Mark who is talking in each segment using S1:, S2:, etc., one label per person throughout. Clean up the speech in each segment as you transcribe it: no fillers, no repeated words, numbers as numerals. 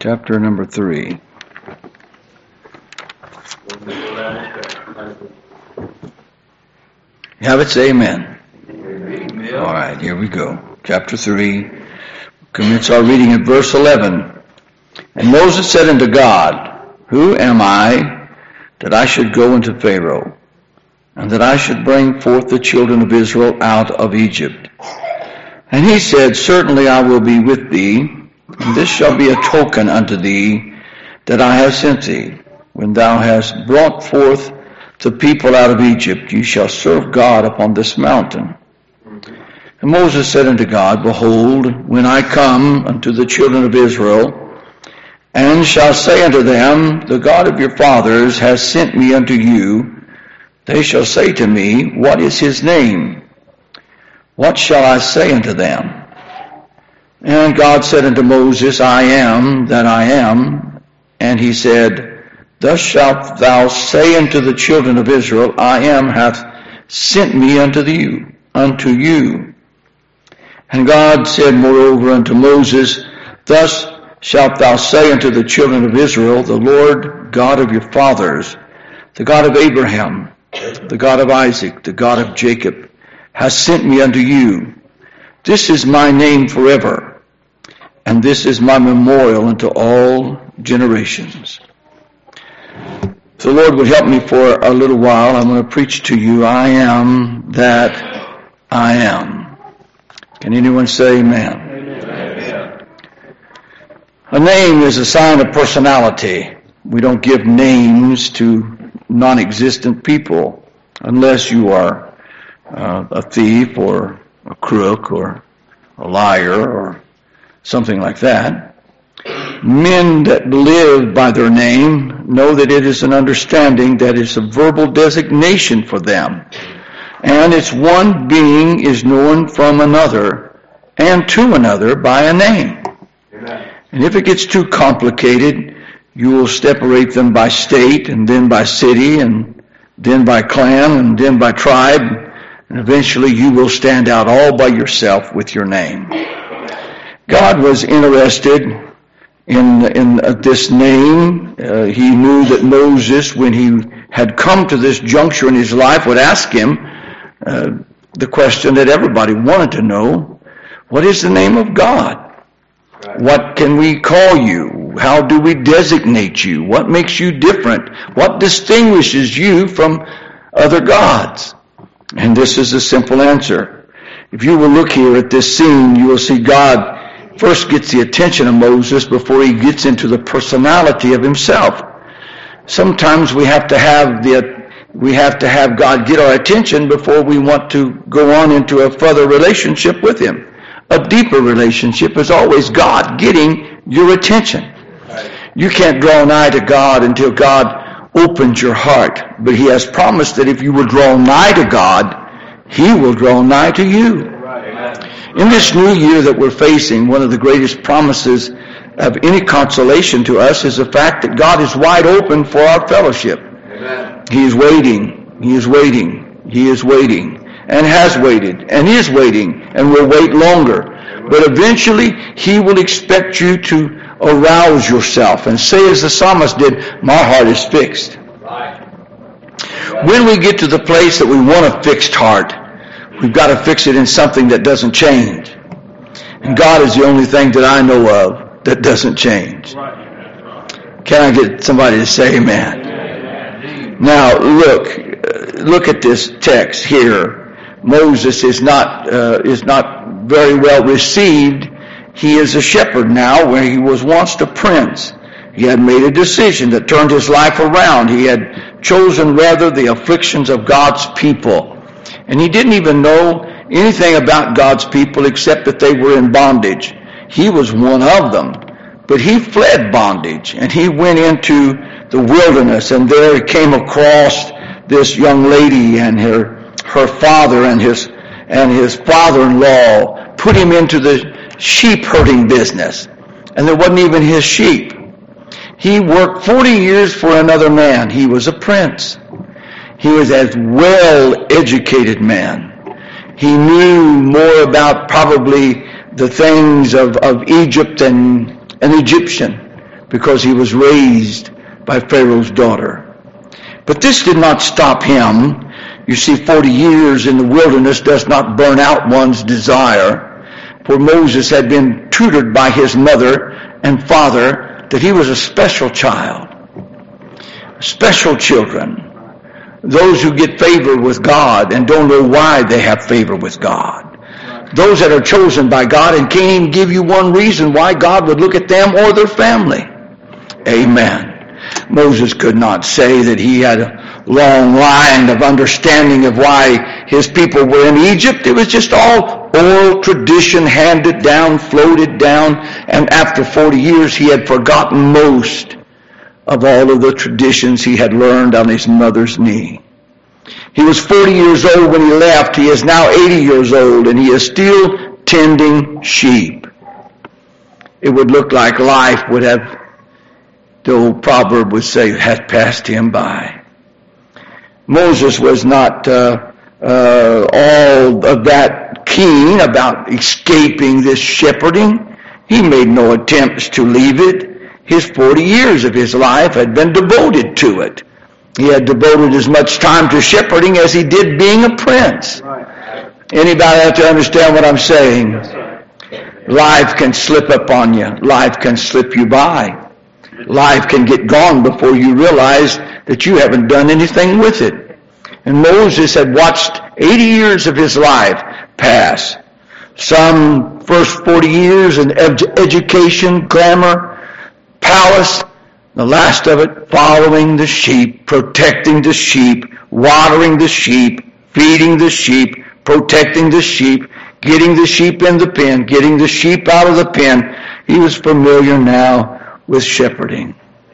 S1: chapter number 3. You have it? Say amen. Amen. All right, here we go. Chapter 3. Commence our reading at verse 11. And Moses said unto God, Who am I that I should go unto Pharaoh, and that I should bring forth the children of Israel out of Egypt? And he said, Certainly I will be with thee, and this shall be a token unto thee that I have sent thee. When thou hast brought forth the people out of Egypt, you shall serve God upon this mountain. And Moses said unto God, Behold, when I come unto the children of Israel, and shall say unto them, The God of your fathers has sent me unto you, they shall say to me, What is his name? What shall I say unto them? And God said unto Moses, I am that I am. And he said, Thus shalt thou say unto the children of Israel, I am hath sent me unto you. And God said moreover unto Moses, Thus shalt thou say unto the children of Israel, The Lord God of your fathers, the God of Abraham, the God of Isaac, the God of Jacob, has sent me unto you. This is my name forever, and this is my memorial unto all generations. If the Lord would help me for a little while, I'm going to preach to you, I am that I am. Can anyone say amen? Amen. A name is a sign of personality. We don't give names to non-existent people unless you are a thief or a crook or a liar or something like that. Men that live by their name know that it is an understanding that is a verbal designation for them. And it's one being is known from another and to another by a name. Amen. And if it gets too complicated, you will separate them by state and then by city and then by clan and then by tribe. And eventually you will stand out all by yourself with your name. God was interested in this name. He knew that Moses, when he had come to this juncture in his life, would ask him the question that everybody wanted to know: what is the name of God? Right. What can we call you? How do we designate you? What makes you different? What distinguishes you from other gods? And this is a simple answer. If you will look here at this scene, you will see God first gets the attention of Moses before he gets into the personality of himself. Sometimes we have to have God get our attention before we want to go on into a further relationship with him. A deeper relationship is always God getting your attention. You can't draw nigh to God until God opens your heart. But he has promised that if you will draw nigh to God, he will draw nigh to you. In this new year that we're facing, one of the greatest promises of any consolation to us is the fact that God is wide open for our fellowship. Amen. He is waiting. He is waiting. He is waiting. And has waited. And is waiting. And will wait longer. But eventually, he will expect you to arouse yourself and say as the psalmist did, my heart is fixed. When we get to the place that we want a fixed heart, we've got to fix it in something that doesn't change. And God is the only thing that I know of that doesn't change. Can I get somebody to say amen? Now, look at this text here. Moses is not very well received. He is a shepherd now, where he was once a prince. He had made a decision that turned his life around. He had chosen rather the afflictions of God's people. And he didn't even know anything about God's people except that they were in bondage. He was one of them. But he fled bondage, and he went into the wilderness, and there he came across this young lady and her father and his father-in-law put him into the sheep herding business. And there wasn't even his sheep. He worked 40 years for another man. He was a prince. He was a well-educated man. He knew more about probably the things of Egypt and an Egyptian because he was raised by Pharaoh's daughter. But this did not stop him. You see, 40 years in the wilderness does not burn out one's desire. For Moses had been tutored by his mother and father that he was a special child. Special children. Those who get favor with God and don't know why they have favor with God. Those that are chosen by God and can't even give you one reason why God would look at them or their family. Amen. Moses could not say that he had a long line of understanding of why his people were in Egypt. It was just all oral tradition handed down, floated down, and after 40 years he had forgotten most of all of the traditions he had learned on his mother's knee. He was 40 years old when he left. He is now 80 years old, and he is still tending sheep. It would look like life would have, the old proverb would say, had passed him by. Moses was not all of that keen about escaping this shepherding. He made no attempts to leave it. His 40 years of his life had been devoted to it. He had devoted as much time to shepherding as he did being a prince. Right. Anybody have to understand what I'm saying? Yes, life can slip up on you. Life can slip you by. Life can get gone before you realize that you haven't done anything with it. And Moses had watched 80 years of his life pass. Some first 40 years in education, glamour, palace, the last of it following the sheep, protecting the sheep, watering the sheep, feeding the sheep, protecting the sheep, getting the sheep in the pen, getting the sheep out of the pen. He was familiar now with shepherding.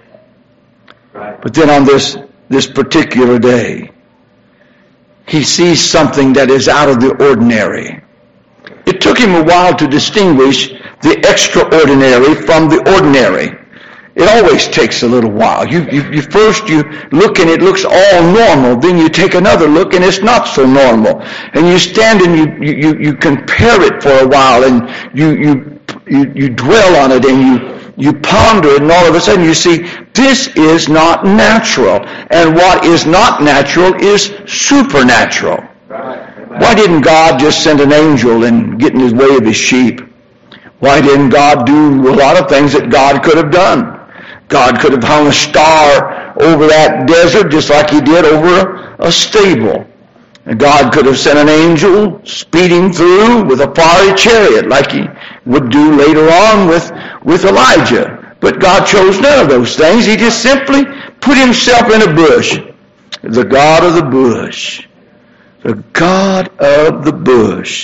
S1: But then on this particular day, he sees something that is out of the ordinary. It took him a while to distinguish the extraordinary from the ordinary. It always takes a little while. You first look and it looks all normal. Then you take another look and it's not so normal. And you stand and you compare it for a while and you dwell on it and you ponder it, and all of a sudden you see this is not natural. And what is not natural is supernatural. Why didn't God just send an angel and get in his way of his sheep? Why didn't God do a lot of things that God could have done? God could have hung a star over that desert just like he did over a stable. And God could have sent an angel speeding through with a fiery chariot like he would do later on with Elijah. But God chose none of those things. He just simply put himself in a bush. The God of the bush. The God of the bush.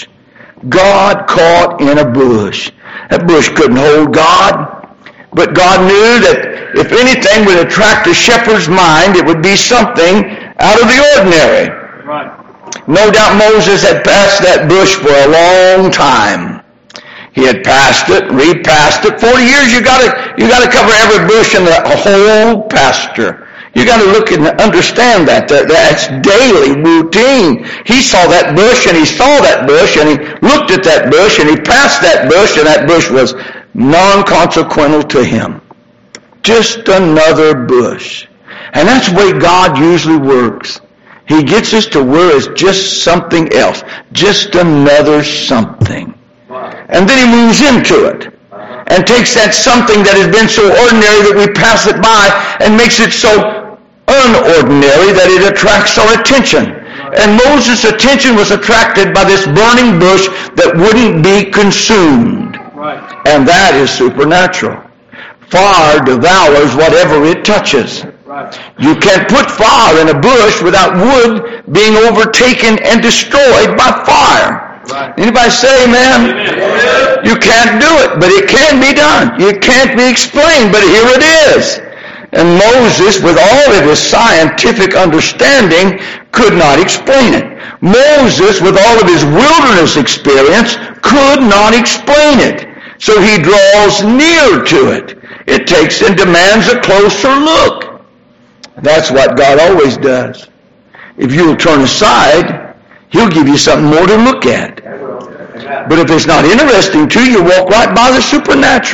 S1: God caught in a bush. That bush couldn't hold God. But God knew that if anything would attract a shepherd's mind, it would be something out of the ordinary. Right. No doubt Moses had passed that bush for a long time. He had passed it, repassed it. 40 years, you got to cover every bush in the whole pasture. You got to look and understand that. That's daily routine. He saw that bush and he saw that bush and he looked at that bush and he passed that bush and that bush was non-consequential to him. Just another bush. And that's the way God usually works. He gets us to where it's just something else. Just another something. And then he moves into it. And takes that something that has been so ordinary that we pass it by and makes it so unordinary that it attracts our attention. And Moses' attention was attracted by this burning bush that wouldn't be consumed. Right. And that is supernatural. Fire devours whatever it touches. Right. You can't put fire in a bush without wood being overtaken and destroyed by fire. Right. Anybody say amen? Amen? You can't do it, but it can be done. It can't be explained, but here it is. And Moses, with all of his scientific understanding, could not explain it. Moses, with all of his wilderness experience, could not explain it. So he draws near to it. It takes and demands a closer look. That's what God always does. If you'll turn aside, he'll give you something more to look at. But if it's not interesting to you, walk right by the supernatural.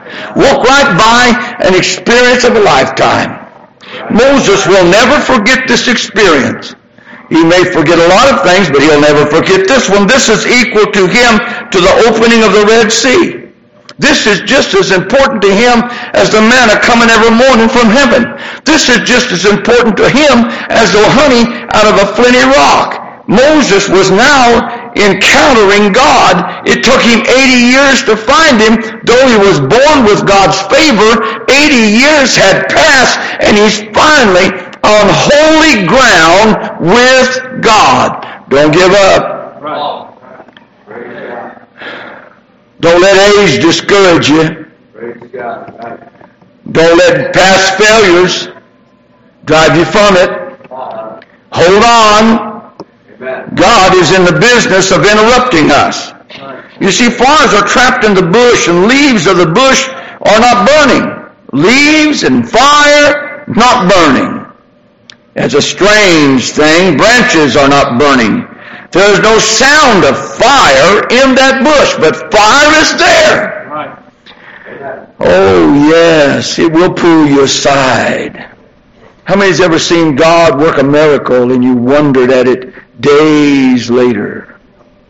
S1: Walk right by an experience of a lifetime. Moses will never forget this experience. He may forget a lot of things, but he'll never forget this one. This is equal to him to the opening of the Red Sea. This is just as important to him as the manna coming every morning from heaven. This is just as important to him as the honey out of a flinty rock. Moses was now encountering God. It took him 80 years to find him. Though he was born with God's favor, 80 years had passed, and he's finally on holy ground with God. Don't give up.
S2: Right.
S1: Don't let age discourage you. Don't let past failures drive you from it. Hold on. God is in the business of interrupting us. You see, flowers are trapped in the bush, and leaves of the bush are not burning. Leaves and fire not burning. It's a strange thing. Branches are not burning. There is no sound of fire in that bush, but fire is there.
S2: Right.
S1: Oh, yes, it will pull you aside. How many has ever seen God work a miracle and you wondered at it days later?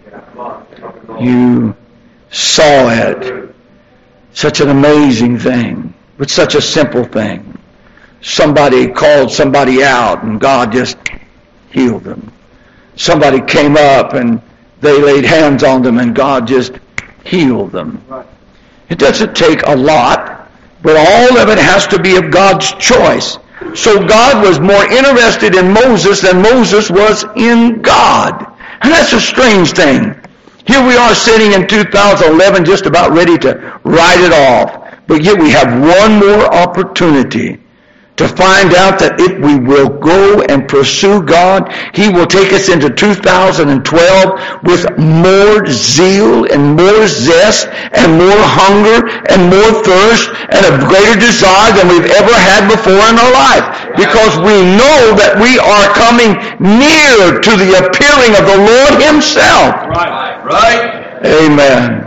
S1: You saw it. Such an amazing thing, but such a simple thing. Somebody called somebody out and God just healed them. Somebody came up and they laid hands on them and God just healed them. It doesn't take a lot, but all of it has to be of God's choice. So God was more interested in Moses than Moses was in God. And that's a strange thing. Here we are sitting in 2011 just about ready to write it off. But yet we have one more opportunity to find out that if we will go and pursue God, He will take us into 2012 with more zeal and more zest and more hunger and more thirst and a greater desire than we've ever had before in our life. Because we know that we are coming near to the appearing of the Lord Himself.
S2: Right.
S1: Amen.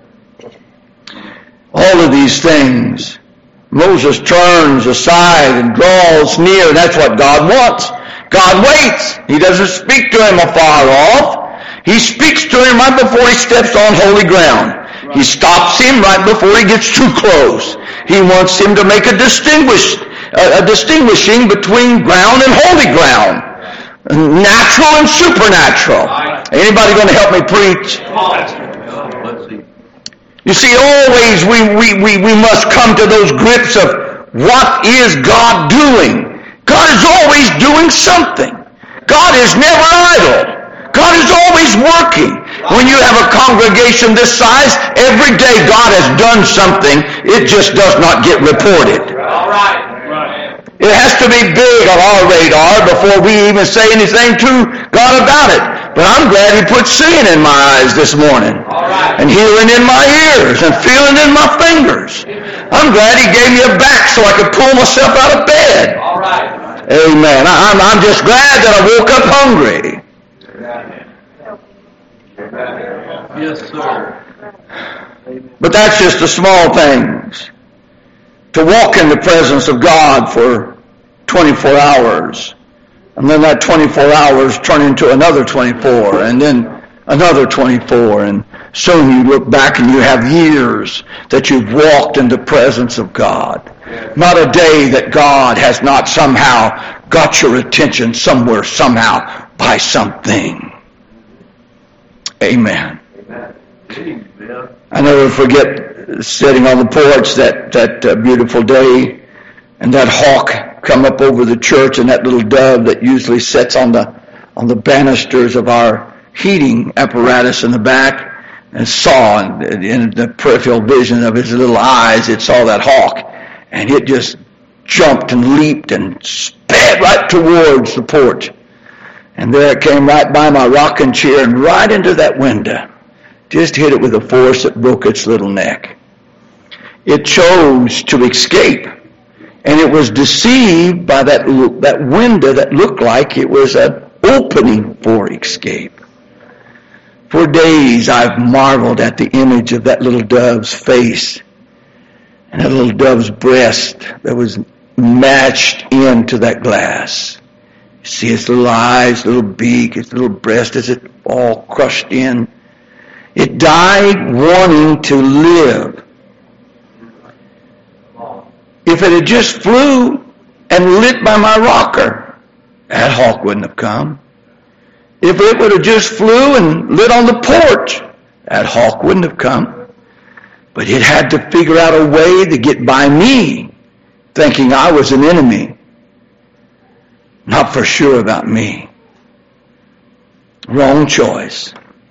S1: All of these things. Moses turns aside and draws near. That's what God wants. God waits. He doesn't speak to him afar off. He speaks to him right before he steps on holy ground. He stops him right before he gets too close. He wants him to make a distinguishing between ground and holy ground. Natural and supernatural. Anybody going to help me preach? You see, always we must come to those grips of what is God doing. God is always doing something. God is never idle. God is always working. When you have a congregation this size, every day God has done something. It just does not get reported.
S2: All right.
S1: It has to be big on our radar before we even say anything to God about it. But I'm glad He put seeing in my eyes this morning.
S2: Right.
S1: And hearing in my ears and feeling in my fingers. I'm glad He gave me a back so I could pull myself out of bed.
S2: All right.
S1: Amen. I'm just glad that I woke up hungry.
S2: Yes, sir.
S1: But that's just the small things. To walk in the presence of God for 24 hours. And then that 24 hours turn into another 24. And then another 24. And soon you look back and you have years that you've walked in the presence of God. Not a day that God has not somehow got your attention somewhere, somehow, by something. Amen. I never forget sitting on the porch that beautiful day, and that hawk come up over the church, and that little dove that usually sits on the banisters of our heating apparatus in the back, and saw in the peripheral vision of his little eyes, it saw that hawk, and it just jumped and leaped and sped right towards the porch. And there it came right by my rocking chair and right into that window. Just hit it with a force that broke its little neck. It chose to escape, and it was deceived by that window that looked like it was an opening for escape. For days I've marveled at the image of that little dove's face and a little dove's breast that was matched into that glass. You see its little eyes, little beak, its little breast as it all crushed in. It died wanting to live. If it had just flew and lit by my rocker, that hawk wouldn't have come. If it would have just flew and lit on the porch, that hawk wouldn't have come. But it had to figure out a way to get by me, thinking I was an enemy. Not for sure about me. Wrong choice.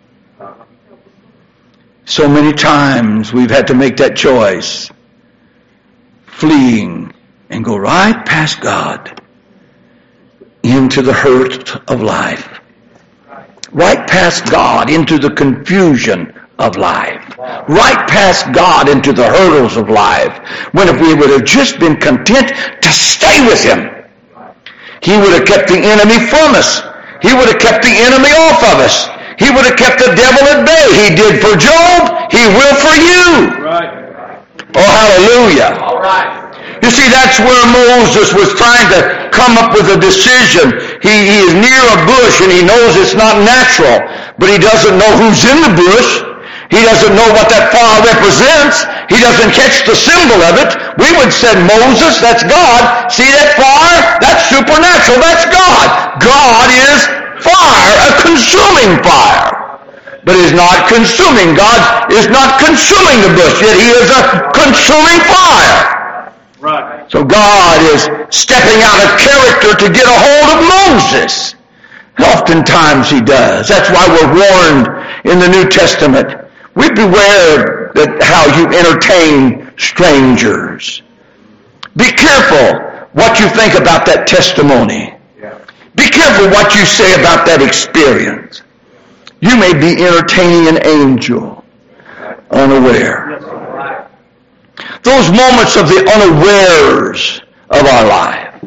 S1: So many times we've had to make that choice, fleeing and go right past God into the hurt of life. Right past God into the confusion of life. Right past God into the hurdles of life. When if we would have just been content to stay with Him, He would have kept the enemy from us. He would have kept the enemy off of us. He would have kept the devil at bay. He did for Job, He will for you.
S2: Right.
S1: Oh, hallelujah.
S2: All right.
S1: You see, that's where Moses was trying to come up with a decision. He is near a bush and he knows it's not natural, but he doesn't know who's in the bush. He doesn't know what that fire represents. He doesn't catch the symbol of it. We would say, Moses, that's God. See that fire? That's supernatural. That's God. God is fire, a consuming fire. But is not consuming. God is not consuming the bush, yet He is a consuming fire.
S2: Right.
S1: So God is stepping out of character to get a hold of Moses. Oftentimes He does. That's why we're warned in the New Testament. We beware that how you entertain strangers. Be careful what you think about that testimony. Be careful what you say about that experience. You may be entertaining an angel unaware. Those moments of the unawares of our life.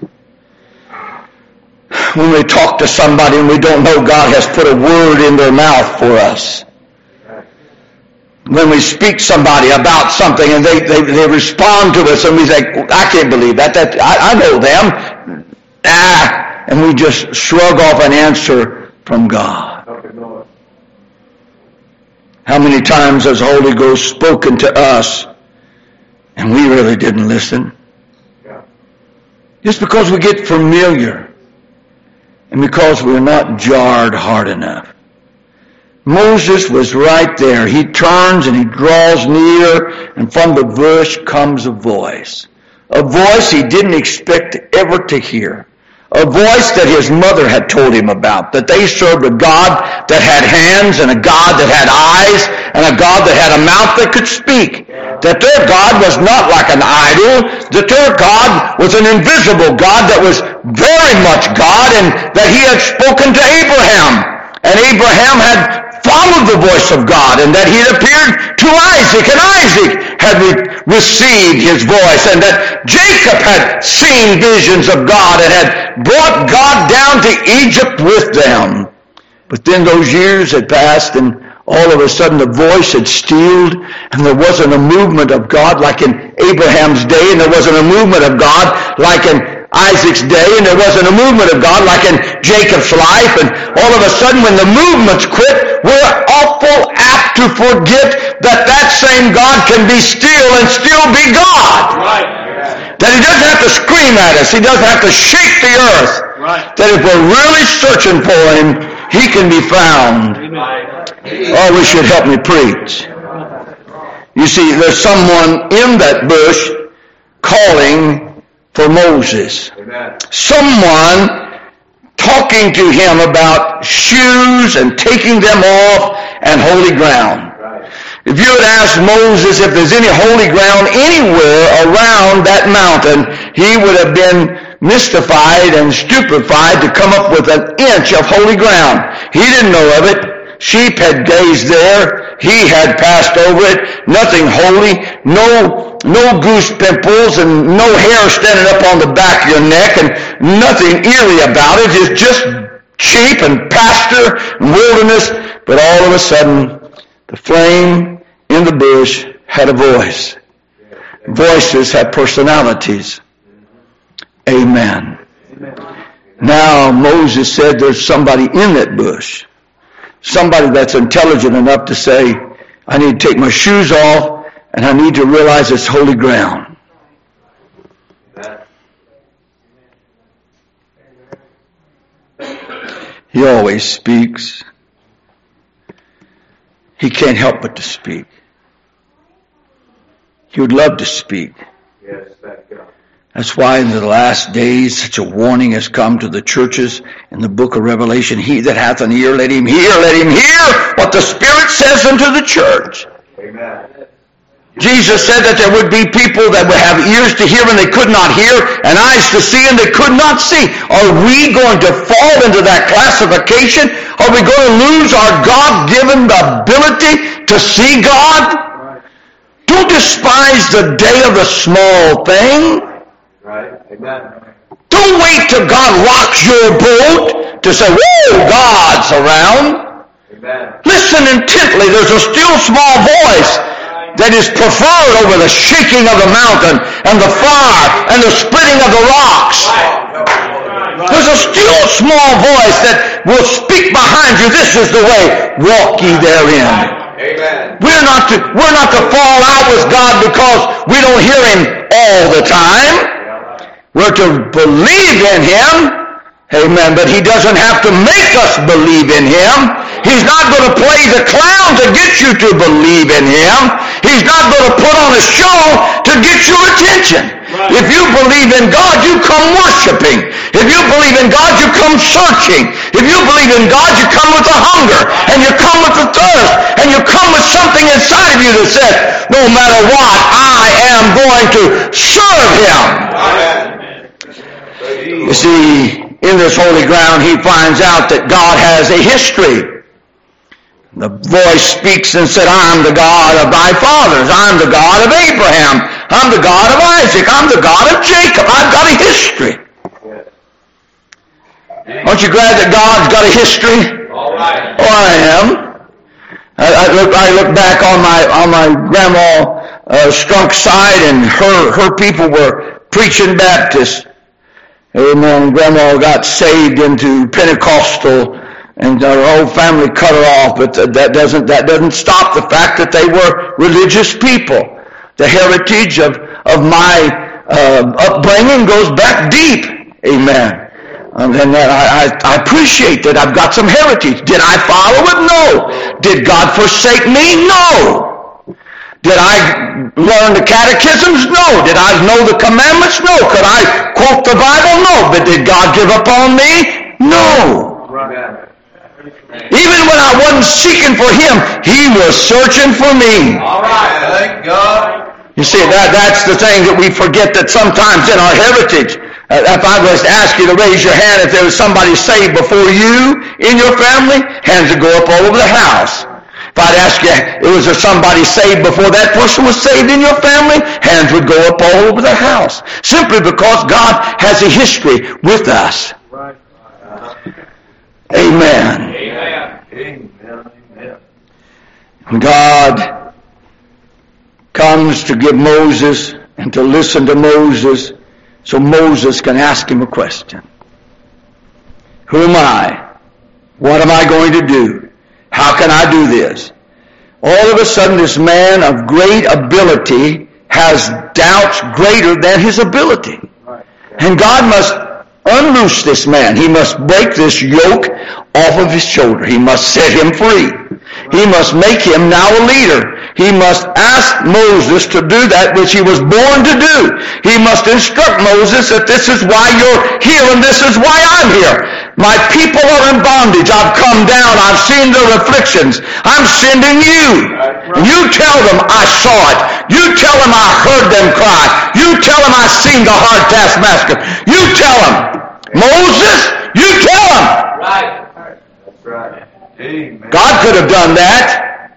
S1: When we talk to somebody and we don't know God has put a word in their mouth for us. When we speak to somebody about something and they respond to us and we say, I can't believe that I know them. And we just shrug off an answer from God. How many times has the Holy Ghost spoken to us and we really didn't listen? Just because we get familiar and because we're not jarred hard enough. Moses was right there. He turns and he draws near, and from the bush comes a voice. A voice he didn't expect ever to hear. A voice that his mother had told him about, that they served a God that had hands and a God that had eyes and a God that had a mouth that could speak. That their God was not like an idol, that their God was an invisible God that was very much God, and that He had spoken to Abraham. And Abraham had followed the voice of God, and that He had appeared to Isaac, and Isaac had received His voice, and that Jacob had seen visions of God and had brought God down to Egypt with them. But then those years had passed, and all of a sudden the voice had stilled, and there wasn't a movement of God like in Abraham's day, and there wasn't a movement of God like in Isaac's day, and there wasn't a movement of God like in Jacob's life. And all of a sudden when the movements quit, we're awful apt to forget that same God can be still and still be God.
S2: Right.
S1: That He doesn't have to scream at us. He doesn't have to shake the earth.
S2: Right.
S1: That if we're really searching for Him, He can be found. Oh, we should help me preach. You see, there's someone in that bush calling for Moses. Someone talking to him about shoes and taking them off and holy ground. If you had asked Moses if there's any holy ground anywhere around that mountain, he would have been mystified and stupefied to come up with an inch of holy ground. He didn't know of it. Sheep had grazed there. He had passed over it. Nothing holy. No goose pimples and no hair standing up on the back of your neck and nothing eerie about it. It's just sheep and pasture and wilderness. But all of a sudden, the flame in the bush had a voice. Voices have personalities. Amen. Now Moses said there's somebody in that bush. Somebody that's intelligent enough to say, I need to take my shoes off and I need to realize it's holy ground. He always speaks. He can't help but to speak. He would love to speak.
S2: Yes, thank God.
S1: That's why in the last days such a warning has come to the churches in the book of Revelation. He that hath an ear, let him hear what the Spirit says unto the church.
S2: Amen.
S1: Jesus said that there would be people that would have ears to hear and they could not hear, and eyes to see and they could not see. Are we going to fall into that classification? Are we going to lose our God-given ability to see God? Don't despise the day of the small thing.
S2: Right. Amen.
S1: Don't wait till God rocks your boat to say, whoa, God's around.
S2: Amen.
S1: Listen intently. There's a still small voice that is preferred over the shaking of the mountain and the fire and the splitting of the rocks. There's a still small voice that will speak behind you. This is the way. Walk ye therein.
S2: Amen.
S1: We're not to fall out with God because we don't hear Him all the time. We're to believe in Him. Amen. But He doesn't have to make us believe in Him. He's not going to play the clown to get you to believe in Him. He's not going to put on a show to get your attention. Right. If you believe in God, you come worshiping. If you believe in God, you come searching. If you believe in God, you come with a hunger, and you come with a thirst, and you come with something inside of you that says, no matter what, I am going to serve Him. Amen. You see, in this holy ground, he finds out that God has a history. The voice speaks and said, I'm the God of thy fathers. I'm the God of Abraham. I'm the God of Isaac. I'm the God of Jacob. I've got a history. Aren't you glad that God's got a history?
S2: All right.
S1: Oh, I am. I look back on my grandma Strunk's side, and her people were preaching Baptist. Amen. Grandma got saved into Pentecostal, and her whole family cut her off. But that doesn't stop the fact that they were religious people. The heritage of my upbringing goes back deep. Amen. And I appreciate that I've got some heritage. Did I follow it? No. Did God forsake me? No. Did I learn the catechisms? No. Did I know the commandments? No. Could I quote the Bible? No. But did God give up on me? No. Even when I wasn't seeking for Him, He was searching for me.
S2: All right. Thank God.
S1: You see, that's the thing that we forget, that sometimes in our heritage, if I was to ask you to raise your hand if there was somebody saved before you in your family, hands would go up all over the house. If I'd ask you, was there somebody saved before that person was saved in your family? Hands would go up all over the house. Simply because God has a history with us.
S2: Right.
S1: Amen.
S2: Amen.
S1: When God comes to give Moses and to listen to Moses, so Moses can ask him a question. Who am I? What am I going to do? How can I do this? All of a sudden, this man of great ability has doubts greater than his ability. And God must unloose this man. He must break this yoke off of his shoulder. He must set him free. He must make him now a leader. He must ask Moses to do that which he was born to do. He must instruct Moses that this is why you're here and this is why I'm here. My people are in bondage. I've come down. I've seen their afflictions. I'm sending you. You tell them I saw it. You tell them I heard them cry. You tell them I seen the hard taskmaster. You tell them. Moses, you tell them.
S2: Right. That's right. Amen.
S1: God could have done that,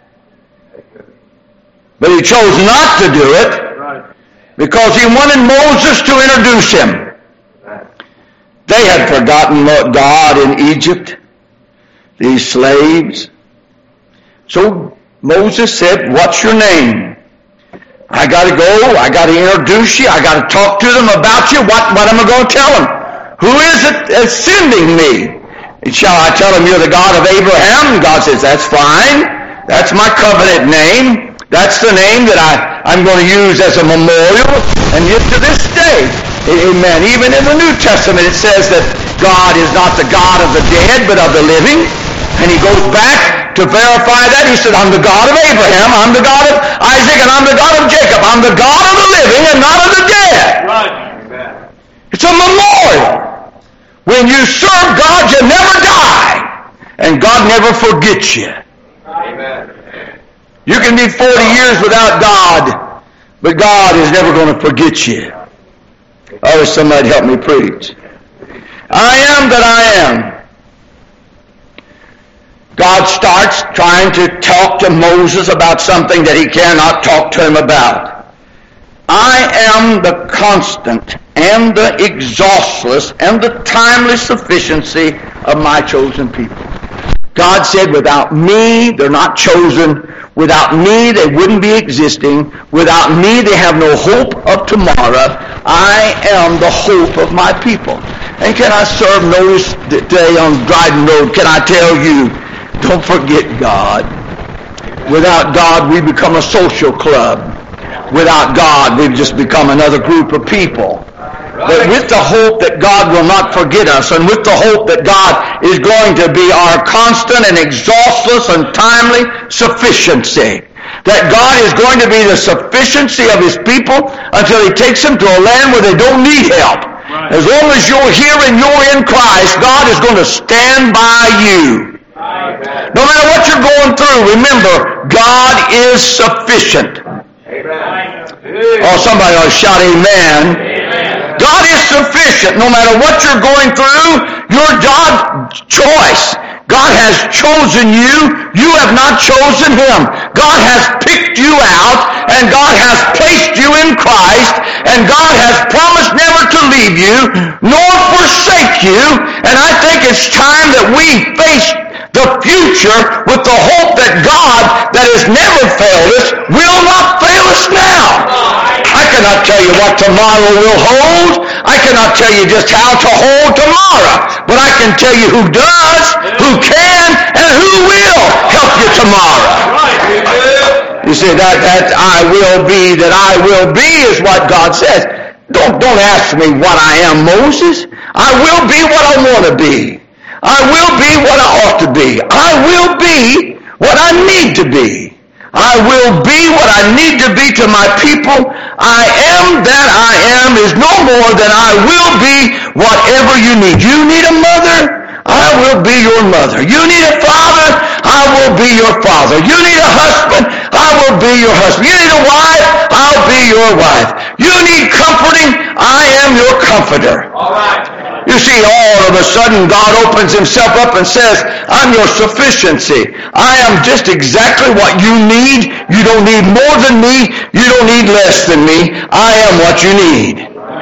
S1: but He chose not to do it because He wanted Moses to introduce him. They had forgotten God in Egypt, these slaves. So Moses said, what's your name? I got to go. I got to introduce you. I got to talk to them about you. What am I going to tell them? Who is it that's sending me? And shall I tell them you're the God of Abraham? And God says, that's fine. That's my covenant name. That's the name that I'm going to use as a memorial. And yet to this day, amen, even in the New Testament it says that God is not the God of the dead, but of the living. And he goes back to verify that. He said, I'm the God of Abraham, I'm the God of Isaac, and I'm the God of Jacob. I'm the God of the living and not of the dead. Right. It's a memorial. When you serve God, you never die. And God never forgets you. Amen. You can be 40 years without God, but God is never going to forget you. Oh, somebody help me preach. I am that I am. God starts trying to talk to Moses about something that he cannot talk to him about. I am the constant and the exhaustless and the timeless sufficiency of my chosen people. God said, without me, they're not chosen. Without me, they wouldn't be existing. Without me, they have no hope of tomorrow. I am the hope of my people. And can I serve notice today on Dryden Road? Can I tell you, don't forget God. Without God, we become a social club. Without God, we've just become another group of people. But with the hope that God will not forget us, and with the hope that God is going to be our constant and exhaustless and timely sufficiency, that God is going to be the sufficiency of his people until he takes them to a land where they don't need help. Right. As long as you're here and you're in Christ, God is going to stand by you. Amen. No matter what you're going through, remember, God is sufficient. Amen. Oh, somebody ought to shout amen. Amen. God is sufficient no matter what you're going through. Your God's choice. God has chosen you. You have not chosen him. God has picked you out, and God has placed you in Christ, and God has promised never to leave you nor forsake you. And I think it's time that we face the future with the hope that God, that has never failed us, will not fail us now. I cannot tell you what tomorrow will hold. I cannot tell you just how to hold tomorrow. But I can tell you who does, who can, and who will help you tomorrow. You see, that I will be is what God says. Don't ask me what I am, Moses. I will be what I want to be. I will be what I ought to be. I will be what I need to be. I will be what I need to be to my people. I am that I am is no more than I will be whatever you need. You need a mother? I will be your mother. You need a father? I will be your father. You need a husband? I will be your husband. You need a wife? I'll be your wife. You need comforting? I am your comforter. All right. You see, all of a sudden, God opens himself up and says, I'm your sufficiency. I am just exactly what you need. You don't need more than me. You don't need less than me. I am what you need.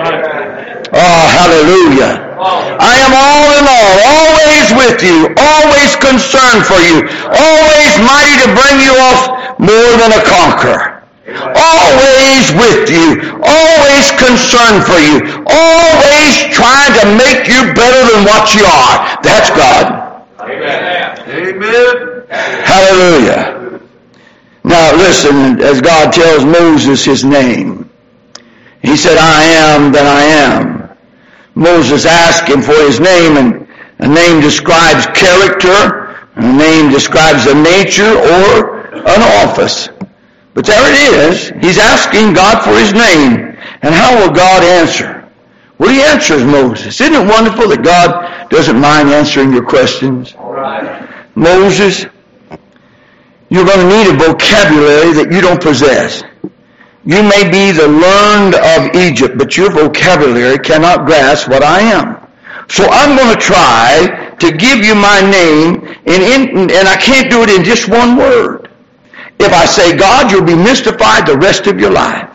S1: Oh, hallelujah. I am all in all, always with you, always concerned for you, always mighty to bring you off more than a conqueror. Always with you, always concerned for you, always trying to make you better than what you are. That's God. Amen. Amen. Hallelujah. Now listen, as God tells Moses his name, he said, I am that I am. Moses asked him for his name, and a name describes character, and a name describes a nature or an office. But there it is. He's asking God for his name. And how will God answer? Well, he answers Moses. Isn't it wonderful that God doesn't mind answering your questions? Right. Moses, you're going to need a vocabulary that you don't possess. You may be the learned of Egypt, but your vocabulary cannot grasp what I am. So I'm going to try to give you my name, and I can't do it in just one word. If I say God, you'll be mystified the rest of your life.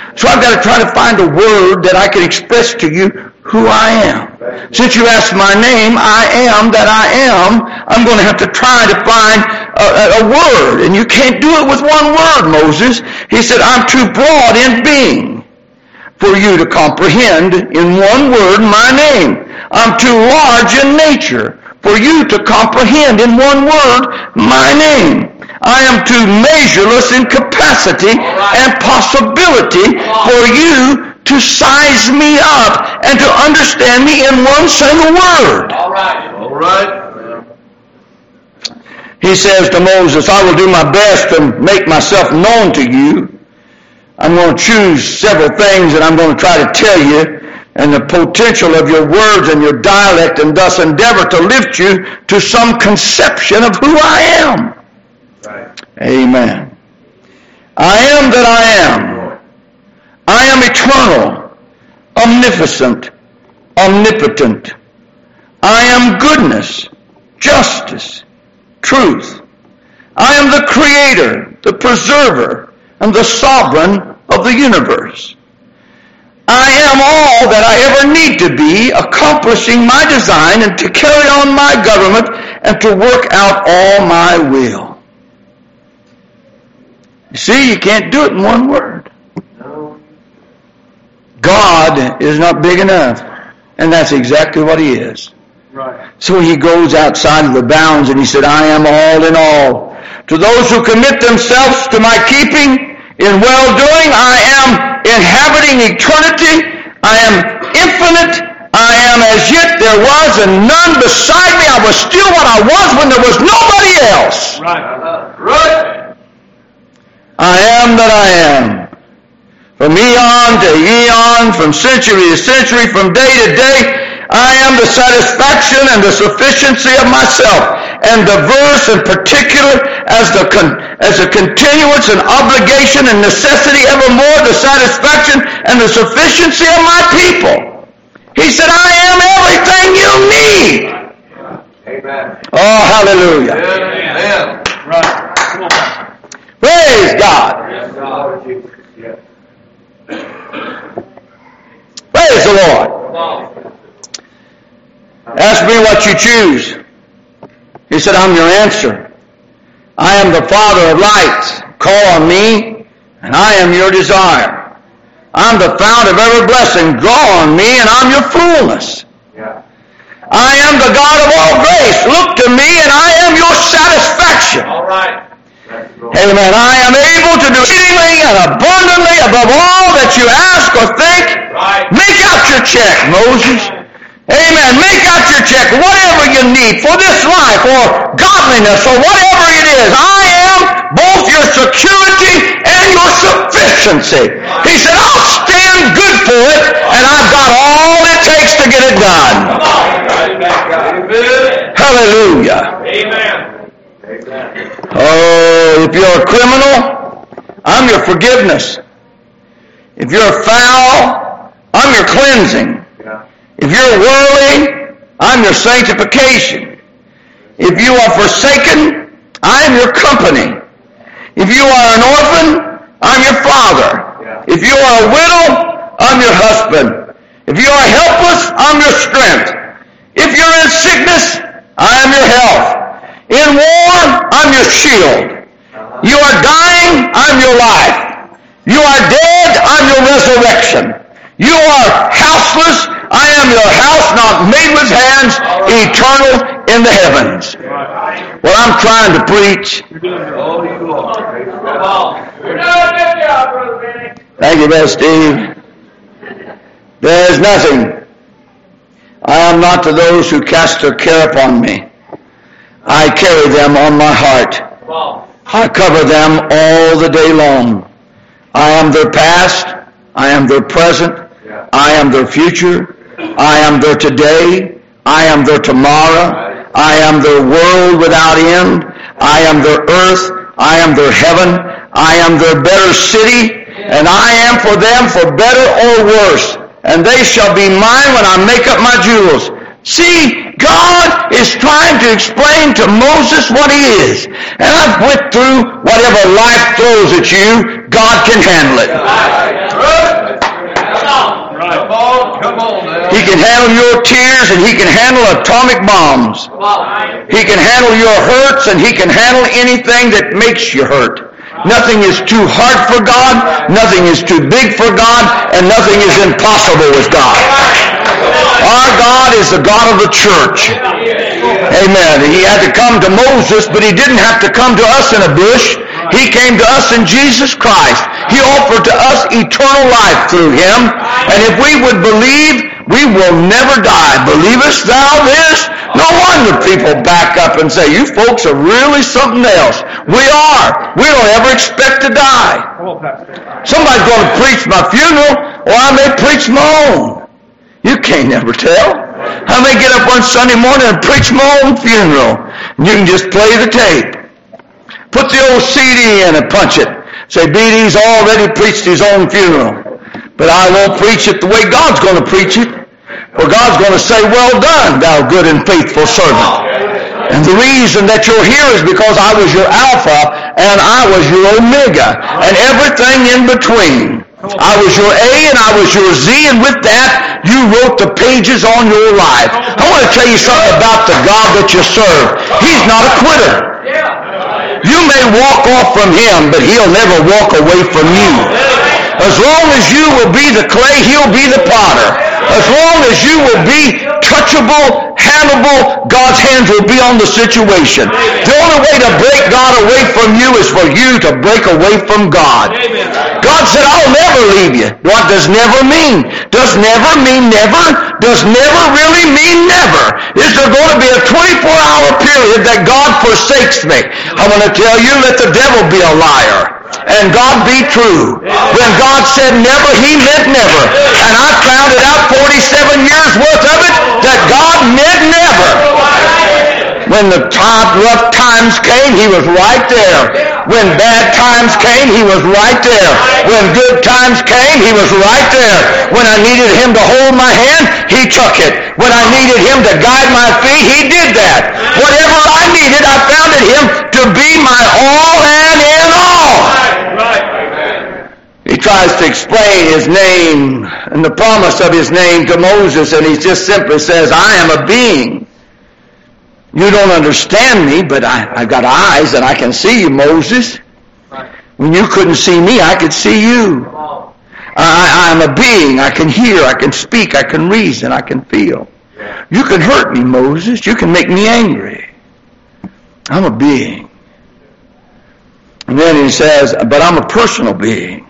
S1: So I've got to try to find a word that I can express to you who I am. Since you asked my name, I am that I am, I'm going to have to try to find a word. And you can't do it with one word, Moses. He said, I'm too broad in being for you to comprehend in one word my name. I'm too large in nature for you to comprehend in one word my name. I am too measureless in capacity and possibility for you to size me up and to understand me in one single word.
S2: All right. All right.
S1: He says to Moses, I will do my best to make myself known to you. I'm going to choose several things that I'm going to try to tell you, and the potential of your words and your dialect, and thus endeavor to lift you to some conception of who I am.
S2: Right.
S1: Amen. I am that I am. I am eternal, omnipotent, omnipotent. I am goodness, justice, truth. I am the creator, the preserver, and the sovereign of the universe. I am all that I ever need to be, accomplishing my design and to carry on my government and to work out all my will. You see, you can't do it in one word. God is not big enough, and that's exactly what he is.
S2: Right.
S1: So he goes outside of the bounds and he said, I am all in all. To those who commit themselves to my keeping in well-doing, I am inhabiting eternity. I am infinite. I am as yet there was and none beside me. I was still what I was when there was nobody else.
S2: Right. Right.
S1: I am that I am. From eon to eon, from century to century, from day to day, I am the satisfaction and the sufficiency of myself, and diverse and particular as a continuance and obligation and necessity evermore, the satisfaction and the sufficiency of my people. He said, I am everything you need.
S2: Amen.
S1: Oh, hallelujah.
S2: Amen.
S3: Right. Come on.
S1: Praise God.
S2: Yes, God. Yes.
S1: Praise the Lord. Ask me what you choose. He said, I'm your answer. I am the Father of lights. Call on me, and I am your desire. I'm the fount of every blessing. Draw on me, and I'm your fullness.
S2: Yeah.
S1: I am the God of all grace. Look to me, and I am your satisfaction.
S2: All right.
S1: Amen. I am able to do exceedingly and abundantly above all that you ask or think.
S2: Right.
S1: Make out your check, Moses. Amen. Make out your check, whatever you need for this life or godliness or whatever it is. I am both your security and your sufficiency. He said, I'll stand good for it, and I've got all it takes to get it done.
S2: Amen.
S1: Hallelujah.
S2: Amen.
S1: Oh, if you're a criminal, I'm your forgiveness. If you're foul, I'm your cleansing. If you're worldly, I'm your sanctification. If you are forsaken, I am your company. If you are an orphan, I'm your father. If you are a widow, I'm your husband. If you are helpless, I'm your strength. If you're in sickness, I am your health. In war, I'm your shield. You are dying, I'm your life. You are dead, I'm your resurrection. You are houseless, I am your house not made with hands, eternal in the heavens. Well, I'm trying to preach.
S2: Oh, you are. You're doing a good job, Brother Benny.
S1: Thank you, Brother Steve. There is nothing. I am not to those who cast their care upon me. I carry them on my heart. I cover them all the day long. I am their past. I am their present. I am their future. I am their today. I am their tomorrow. I am their world without end. I am their earth. I am their heaven. I am their better city. And I am for them for better or worse. And they shall be mine when I make up my jewels. See, God is trying to explain to Moses what he is. And I've went through whatever life throws at you, God can handle it.
S2: Come on now.
S1: He can handle your tears, and He can handle atomic bombs. He can handle your hurts, and He can handle anything that makes you hurt. Nothing is too hard for God, nothing is too big for God, and nothing is impossible with God. Our God is the God of the church. Amen. He had to come to Moses, but He didn't have to come to us in a bush. He came to us in Jesus Christ. He offered to us eternal life through Him. And if we would believe, we will never die. Believest thou this? No wonder people back up and say, you folks are really something else. We are. We don't ever expect to die. Somebody's going to preach my funeral, or I may preach my own. You can't never tell. I may get up one Sunday morning and preach my own funeral. And you can just play the tape. Put the old CD in and punch it. Say, B.D.'s already preached his own funeral. But I won't preach it the way God's going to preach it. For God's going to say, well done, thou good and faithful servant. And the reason that you're here is because I was your Alpha and I was your Omega and everything in between. I was your A and I was your Z, and with that, you wrote the pages on your life. I want to tell you something about the God that you serve. He's not a quitter. You may walk off from Him, but He'll never walk away from you. As long as you will be the clay, He'll be the potter. As long as you will be touchable, handleable, God's hands will be on the situation. The only way to break God away from you is for you to break away from God. God said, I'll never leave you. What does never mean? Does never mean never? Does never really mean never? Is there going to be a 24-hour period that God forsakes me? I want to tell you, let the devil be a liar and God be true. When God said never, He meant never. And I found it out 47 years worth of it that God meant never. When the rough times came, He was right there. When bad times came, He was right there. When good times came, He was right there. When I needed Him to hold my hand, He took it. When I needed Him to guide my feet, He did that. Whatever I needed, I found in Him to be my all and in all. He tries to explain His name and the promise of His name to Moses, and He just simply says, I am a being. You don't understand me, but I've got eyes and I can see you, Moses. When you couldn't see me, I could see you. I'm a being. I can hear, I can speak, I can reason, I can feel. You can hurt me, Moses. You can make me angry. I'm a being. And then He says, but I'm a personal being.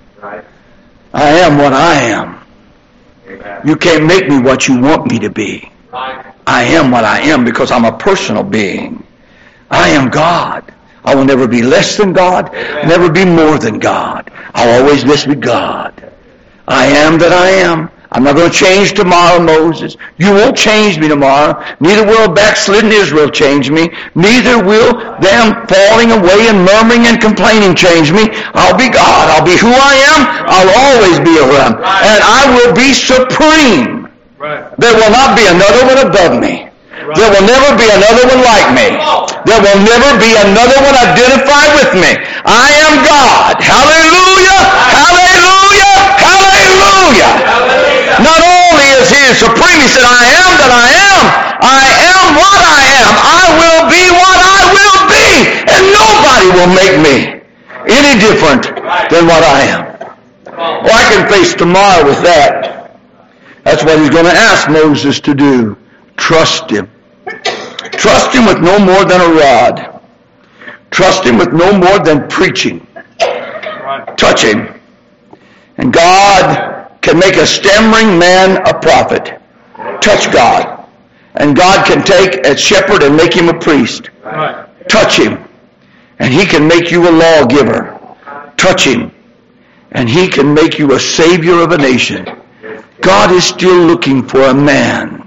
S1: I am what I am. You can't make me what you want me to be. I am what I am because I'm a personal being. I am God. I will never be less than God, never be more than God. I'll always just be God. I am that I am. I'm not going to change tomorrow, Moses. You won't change me tomorrow. Neither will backslidden Israel change me. Neither will them falling away and murmuring and complaining change me. I'll be God. I'll be who I am. I'll always be who I am. And I will be supreme. There will not be another one above me. There will never be another one like me. There will never be another one identified with me. I am God. Hallelujah! Hallelujah! Hallelujah! Not only is He supreme, He said, I am that I am. I am what I am. I will be what I will be. And nobody will make me any different than what I am. Well, I can face tomorrow with that. That's what He's going to ask Moses to do. Trust Him. Trust Him with no more than a rod. Trust Him with no more than preaching. Touch Him. And God can make a stammering man a prophet. Touch God. And God can take a shepherd and make him a priest. Touch Him. And He can make you a lawgiver. Touch Him. And He can make you a savior of a nation. God is still looking for a man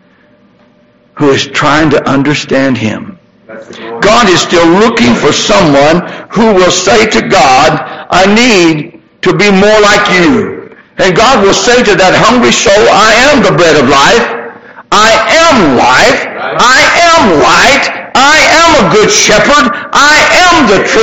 S1: who is trying to understand Him. God is still looking for someone who will say to God, I need to be more like you. And God will say to that hungry soul, I am the bread of life. I am life. I am light. I am a good shepherd. I am the truth.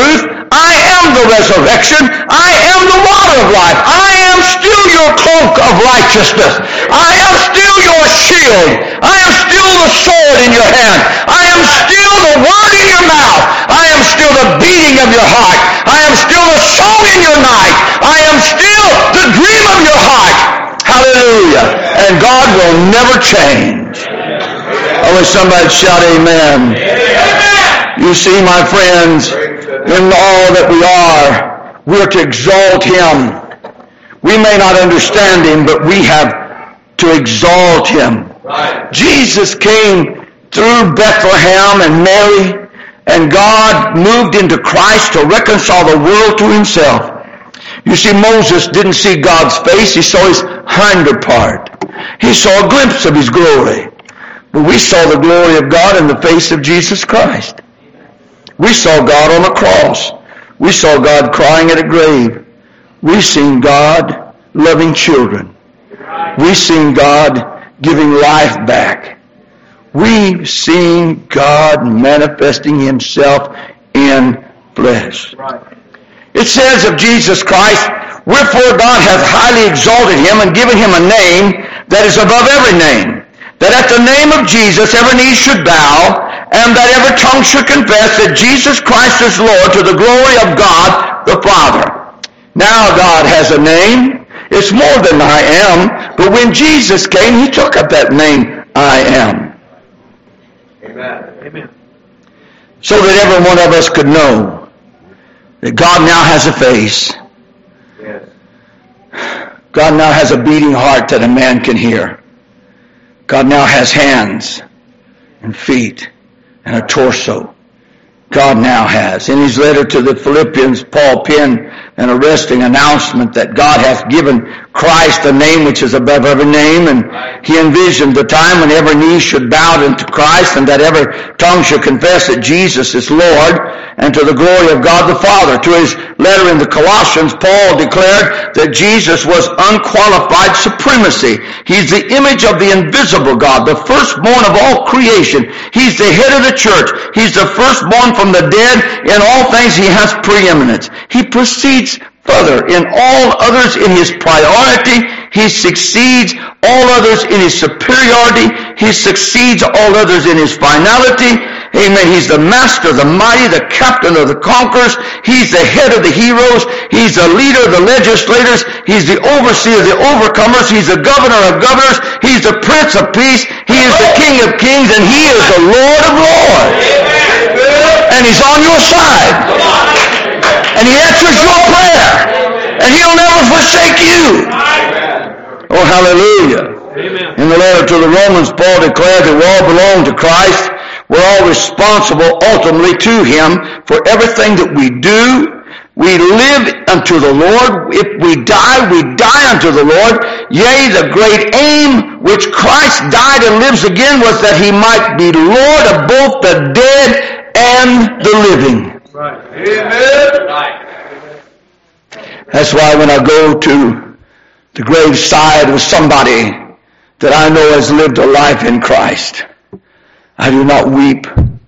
S1: I am the resurrection. I am the water of life. I am still your cloak of righteousness. I am still your shield. I am still the sword in your hand. I am still the word in your mouth. I am still the beating of your heart. I am still the song in your night. I am still the dream of your heart. Hallelujah. And God will never change. I wish somebody shout amen. You see, my friends, in all that we are to exalt him. We may not understand him, but we have to exalt him. Right. Jesus came through Bethlehem and Mary, and God moved into Christ to reconcile the world to himself. You see, Moses didn't see God's face. He saw his hinder part. He saw a glimpse of his glory. But we saw the glory of God in the face of Jesus Christ. We saw God on the cross. We saw God crying at a grave. We've seen God loving children. We've seen God giving life back. We've seen God manifesting himself in flesh. It says of Jesus Christ, wherefore God hath highly exalted him and given him a name that is above every name, that at the name of Jesus every knee should bow, and that every tongue should confess that Jesus Christ is Lord, to the glory of God the Father. Now God has a name. It's more than I am. But when Jesus came, he took up that name, I am.
S2: Amen. Amen.
S1: So that every one of us could know that God now has a face.
S2: Yes.
S1: God now has a beating heart that a man can hear. God now has hands and feet and a torso. God now has. In his letter to the Philippians, Paul penned an arresting announcement that God hath given Christ a name which is above every name, and he envisioned the time when every knee should bow unto Christ, and that every tongue should confess that Jesus is Lord, and to the glory of God the Father. To his letter in the Colossians, Paul declared that Jesus was unqualified supremacy. He's the image of the invisible God, the firstborn of all creation. He's the head of the church. He's the firstborn from the dead. In all things he has preeminence. He proceeds further. In all others in his priority, he succeeds all others in his superiority. He succeeds all others in his finality. Amen. He's the master, the mighty, the captain of the conquerors. He's the head of the heroes. He's the leader of the legislators. He's the overseer of the overcomers. He's the governor of governors. He's the prince of peace. He is the king of kings, and he is the Lord of lords. And he's on your side. And he answers your prayer. And he'll never forsake you. Oh, hallelujah.
S2: Amen.
S1: In the letter to the Romans, Paul declared that we all belong to Christ. We're all responsible ultimately to him for everything that we do. We live unto the Lord. If we die unto the Lord. Yea, the great aim which Christ died and lives again was that he might be Lord of both the dead and the living.
S2: Right. Amen. Right.
S1: That's why when I go to the graveside of somebody that I know has lived a life in Christ, I do not weep.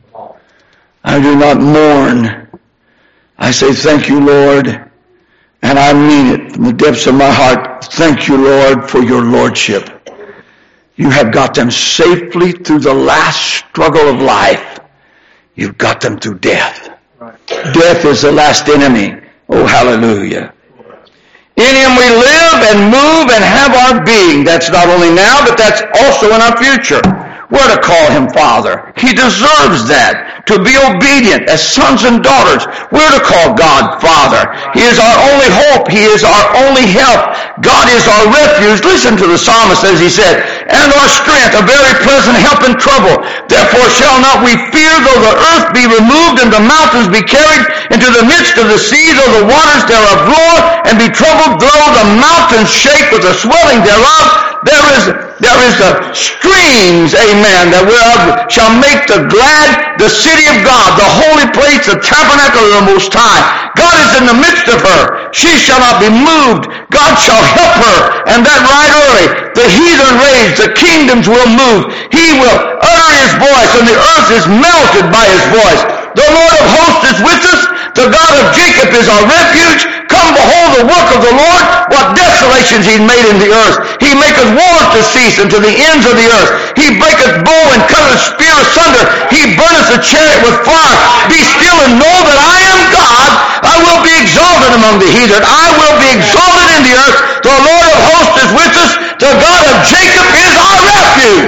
S1: I do not mourn. I say, thank you, Lord. And I mean it from the depths of my heart. Thank you, Lord, for your lordship. You have got them safely through the last struggle of life. You've got them through death. Death is the last enemy. Oh, hallelujah. In him we live and move and have our being. That's not only now, but that's also in our future. We're to call him Father. He deserves that. To be obedient as sons and daughters. We're to call God Father. He is our only hope. He is our only help. God is our refuge. Listen to the psalmist as he said, and our strength, a very present help in trouble. Therefore shall not we fear, though the earth be removed and the mountains be carried into the midst of the sea, though the waters thereof roar and be troubled, though the mountains shake with the swelling thereof. There is the streams, amen, that whereof shall make the glad the city of God, the holy place, the tabernacle of the Most High. God is in the midst of her. She shall not be moved. God shall help her, and that right early. The heathen rage, the kingdoms will move. He will utter his voice, and the earth is melted by his voice. The Lord of hosts is with us. The God of Jacob is our refuge. Come behold the work of the Lord, what desolations he's made in the earth. He maketh wars to cease unto the ends of the earth. He breaketh bow and cutteth spear asunder. He burneth the chariot with fire. Be still and know that I am God. I will be exalted among the heathen. I will be exalted in the earth. The Lord of hosts is with us. The God of Jacob is our refuge.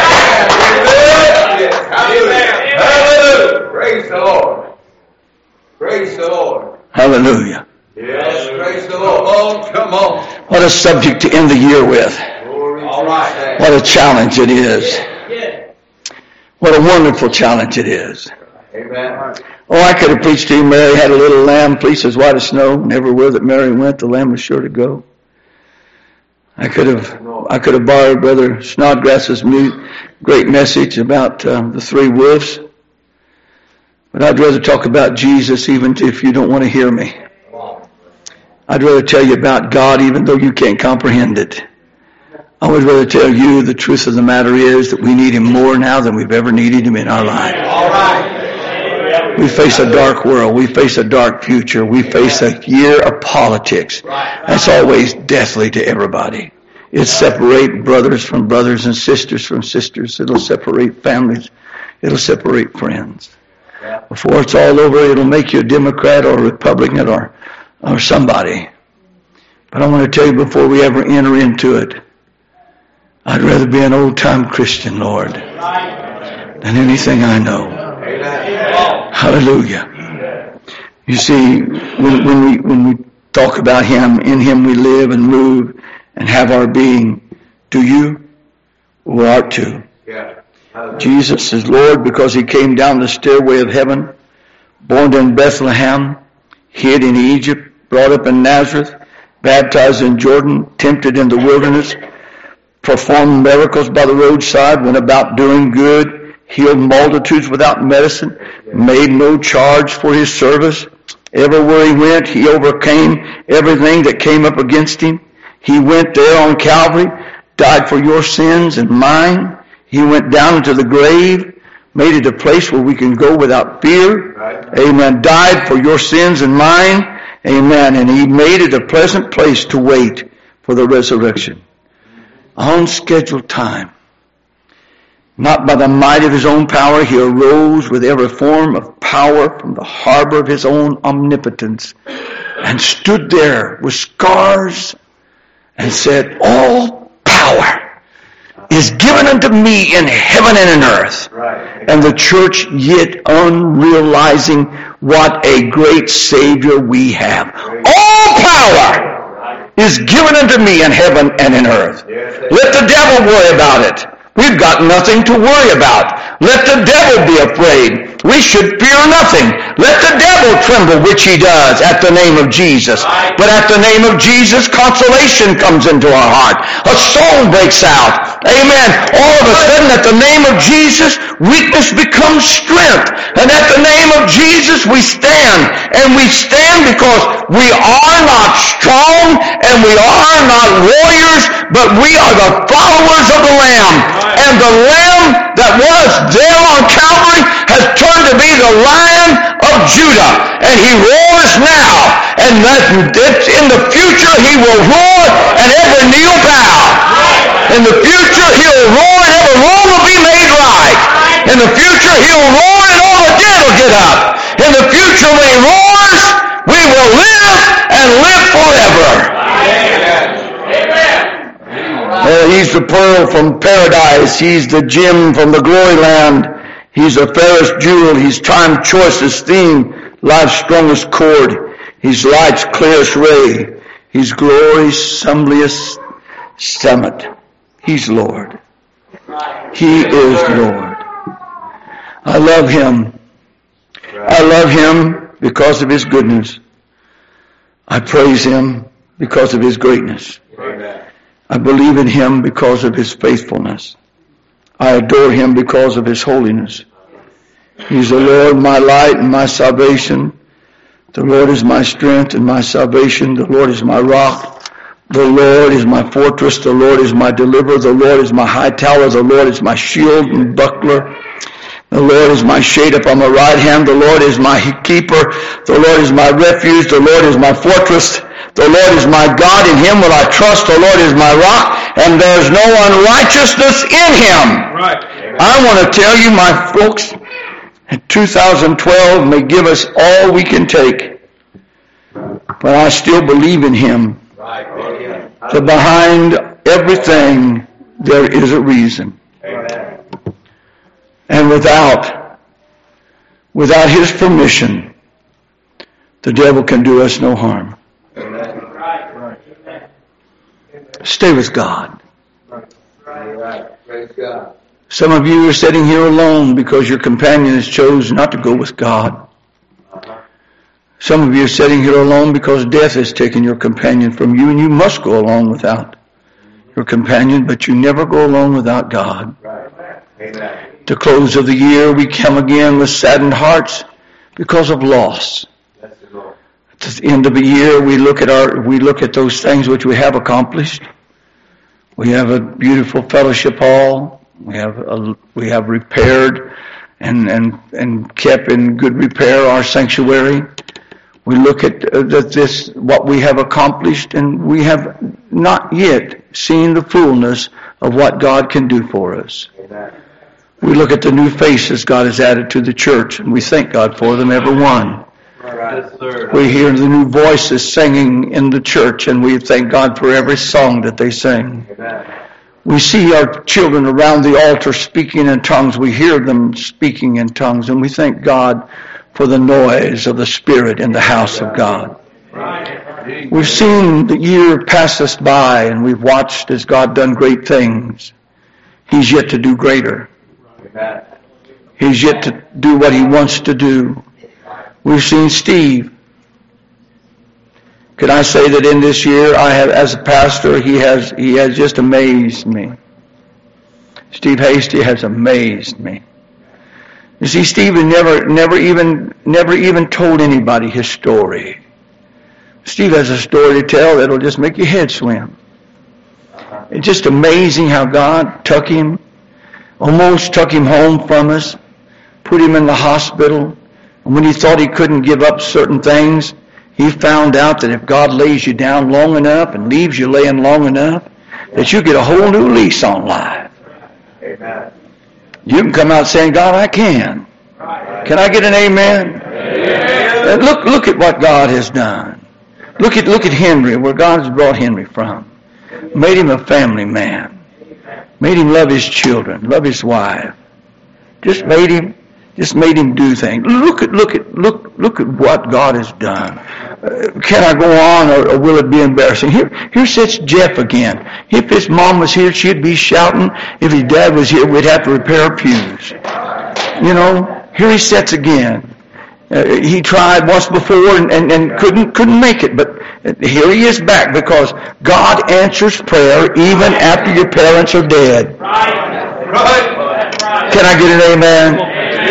S2: Hallelujah. Praise the Lord. Praise the Lord.
S1: Hallelujah.
S2: Yes, praise the Lord. Come on.
S1: What a subject to end the year with.
S2: All right.
S1: What a challenge it is. What a wonderful challenge it is.
S2: Amen.
S1: Oh, I could have preached to you, Mary had a little lamb, fleece as white as snow, and everywhere that Mary went, the lamb was sure to go. I could have borrowed Brother Snodgrass's great message about the three wolves. But I'd rather talk about Jesus even if you don't want to hear me. I'd rather tell you about God even though you can't comprehend it. I would rather tell you the truth of the matter is that we need Him more now than we've ever needed Him in our life.
S2: All right.
S1: We face a dark world. We face a dark future. We face a year of politics. That's always deathly to everybody. It'll separate brothers from brothers and sisters from sisters. It'll separate families. It'll separate friends. Before it's all over, it'll make you a Democrat or a Republican or somebody. But I want to tell you before we ever enter into it, I'd rather be an old-time Christian, Lord, than anything I know. Hallelujah. You see, when we talk about Him, in Him we live and move and have our being. Do you? We ought to. Jesus is Lord because He came down the stairway of heaven, born in Bethlehem, hid in Egypt, brought up in Nazareth, baptized in Jordan, tempted in the wilderness, performed miracles by the roadside, went about doing good, healed multitudes without medicine, made no charge for His service. Everywhere He went, He overcame everything that came up against Him. He went there on Calvary, died for your sins and mine. He went down into the grave, made it a place where we can go without fear. Right. Amen. Died for your sins and mine. Amen. And He made it a pleasant place to wait for the resurrection. On scheduled time. Not by the might of His own power, He arose with every form of power from the harbor of His own omnipotence and stood there with scars and said, all power is given unto me in heaven and in earth. Right. And the church yet unrealizing what a great Savior we have. All power is given unto me in heaven and in earth. Let the devil worry about it. We've got nothing to worry about. Let the devil be afraid. We should fear nothing. Let the devil tremble, which he does, at the name of Jesus. But at the name of Jesus, consolation comes into our heart. A song breaks out. Amen. All of a sudden, at the name of Jesus, weakness becomes strength. And at the name of Jesus, we stand. And we stand because we are not strong and we are not warriors, but we are the followers of the Lamb. And the Lamb that was there on Calvary has turned to be the Lion of Judah. And He roars now. And that in the future He will roar and every knee will bow. In the future He'll roar and every wrong will be made right. In the future He'll roar and all the dead will get up. In the future when He roars, we will live and live forever. Amen. He's the pearl from paradise. He's the gem from the glory land. He's the fairest jewel. He's time's choicest theme, life's strongest chord. He's light's clearest ray. He's glory's sunliest summit. He's Lord. He is Lord. I love Him. I love Him because of His goodness. I praise Him because of His greatness. I believe in Him because of His faithfulness. I adore Him because of His holiness. He's the Lord, my light and my salvation. The Lord is my strength and my salvation. The Lord is my rock. The Lord is my fortress. The Lord is my deliverer. The Lord is my high tower. The Lord is my shield and buckler. The Lord is my shade upon my right hand. The Lord is my keeper. The Lord is my refuge. The Lord is my fortress. The Lord is my God. In him will I trust. The Lord is my rock. And there's no unrighteousness in him.
S2: Right.
S1: I want to tell you, my folks, 2012 may give us all we can take. But I still believe in him.
S2: Right.
S1: So behind everything, there is a reason.
S2: Amen.
S1: And without his permission, the devil can do us no harm.
S2: Right.
S1: Stay with God.
S2: Right. Praise God.
S1: Some of you are sitting here alone because your companion has chosen not to go with God. Some of you are sitting here alone because death has taken your companion from you, and you must go along without your companion, but you never go alone without God.
S2: Right. Amen.
S1: To close of the year, we come again with saddened hearts because of loss.
S2: That's the Lord.
S1: At the end of the year, we look at those things which we have accomplished. We have a beautiful fellowship hall. We have repaired and kept in good repair our sanctuary. We look at this, what we have accomplished, and we have not yet seen the fullness of what God can do for us.
S2: Amen.
S1: We look at the new faces God has added to the church, and we thank God for them, every one.
S2: Right. Yes, sir.
S1: We hear the new voices singing in the church, and we thank God for every song that they sing.
S2: Amen.
S1: We see our children around the altar speaking in tongues. We hear them speaking in tongues, and we thank God for the noise of the Spirit in the house of God.
S2: Right.
S1: We've seen the year pass us by, and we've watched as God done great things. He's yet to do greater.
S2: Amen.
S1: He's yet to do what he wants to do. We've seen Steve. Could I say that in this year, I have, as a pastor, he has just amazed me. Steve Hasty has amazed me. You see, Stephen never even told anybody his story. Steve has a story to tell that'll just make your head swim. It's just amazing how God almost took him home from us, put him in the hospital, and when he thought he couldn't give up certain things, he found out that if God lays you down long enough and leaves you laying long enough, that you get a whole new lease on life.
S2: Amen.
S1: You can come out saying, God, I can. Can I get an amen?
S2: Amen.
S1: Look at what God has done. Look at Henry, where God has brought Henry from. Made him a family man. Made him love his children, love his wife. Just made him do things. Look at what God has done. Can I go on, or will it be embarrassing? Here sits Jeff again. If his mom was here, she'd be shouting. If his dad was here, we'd have to repair our pews. You know, here he sits again. He tried once before and couldn't make it, but here he is back, because God answers prayer even after your parents are dead.
S2: Right.
S1: Can I get an amen?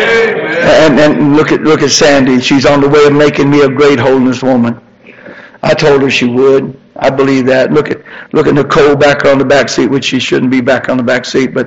S1: And look at Sandy. She's on the way of making me a great holiness woman. I told her she would. I believe that. Look at Nicole back on the back seat, which she shouldn't be back on the back seat, but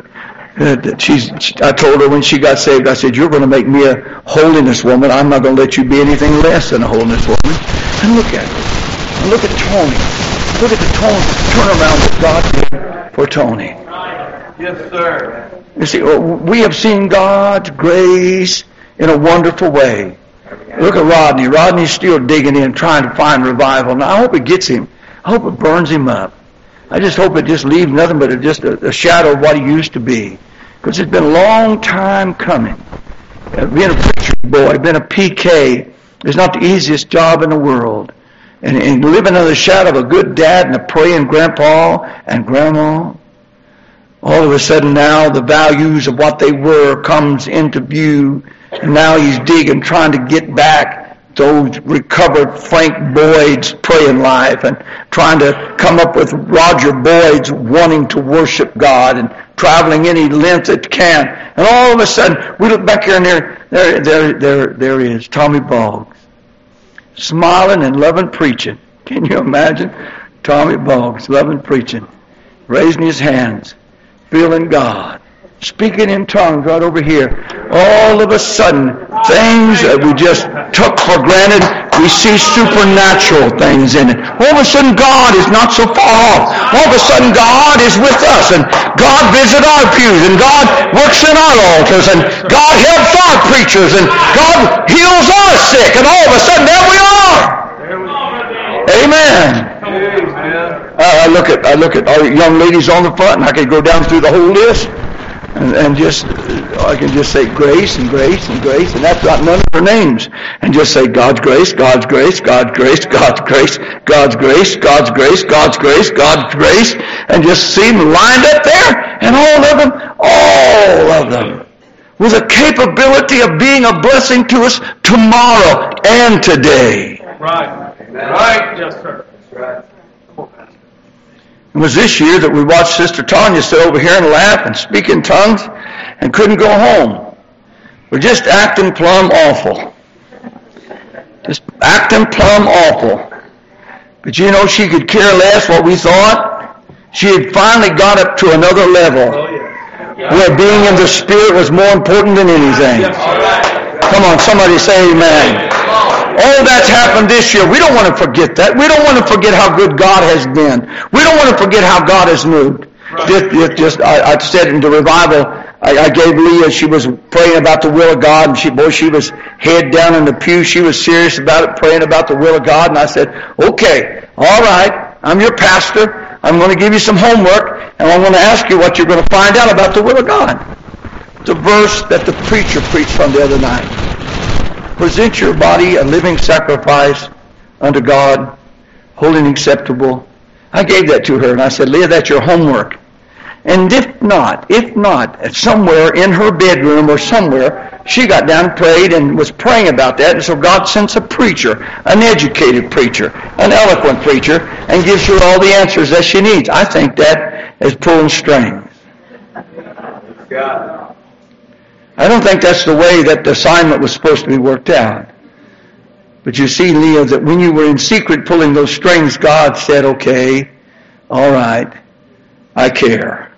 S1: I told her when she got saved, I said, you're going to make me a holiness woman. I'm not going to let you be anything less than a holiness woman. And look at her. And look at Tony. Look at the turnaround that God did for Tony.
S2: Yes, sir.
S1: You see, we have seen God's grace in a wonderful way. Look at Rodney. Rodney's still digging in, trying to find revival. Now, I hope it gets him. I hope it burns him up. I just hope it just leaves nothing but just a shadow of what he used to be. Because it's been a long time coming. Being a preacher boy, being a PK, is not the easiest job in the world. And living under the shadow of a good dad and a praying grandpa and grandma, all of a sudden now the values of what they were comes into view, and now he's digging, trying to get back those recovered Frank Boyd's praying life, and trying to come up with Roger Boyd's wanting to worship God, and traveling any length it can. And all of a sudden we look back here, and there he is, Tommy Boggs, smiling and loving preaching. Can you imagine? Tommy Boggs loving preaching, raising his hands, feeling God. speaking in tongues right over here. All of a sudden, things that we just took for granted, we see supernatural things in it. All of a sudden, God is not so far off. All of a sudden, God is with us, and God visits our pews, and God works in our altars, and God helps our preachers, and God heals our sick, and all of a sudden, there we are. Amen. I look at our young ladies on the front, and I could go down through the whole list, and just I can just say grace and grace and grace, and that's not none of her names, and just say God's grace, God's grace, God's grace, God's grace, God's grace, God's grace, God's grace, God's grace, and just see them lined up there, and all of them, with a capability of being a blessing to us tomorrow and today.
S3: Right. Right. Yes, sir. That's right.
S1: It was this year that we watched Sister Tanya sit over here and laugh and speak in tongues and couldn't go home. We're just acting plumb awful. Just acting plumb awful. But you know, she could care less what we thought. She had finally got up to another level where being in the Spirit was more important than anything. Come on, somebody say amen. All that's happened this year. We don't want to forget that. We don't want to forget how good God has been. We don't want to forget how God has moved. I said in the revival, I gave Leah, she was praying about the will of God, and she was head down in the pew. She was serious about it, praying about the will of God. And I said, okay, all right, I'm your pastor. I'm going to give you some homework, and I'm going to ask you what you're going to find out about the will of God. The verse that the preacher preached from the other night. Present your body a living sacrifice unto God, holy and acceptable. I gave that to her, and I said, Leah, that's your homework. And if not, somewhere in her bedroom or somewhere, she got down and prayed and was praying about that. And so God sends a preacher, an educated preacher, an eloquent preacher, and gives her all the answers that she needs. I think that is pulling strings. I don't think that's the way that the assignment was supposed to be worked out. But you see, Leah, that when you were in secret pulling those strings, God said, okay, all right, I care.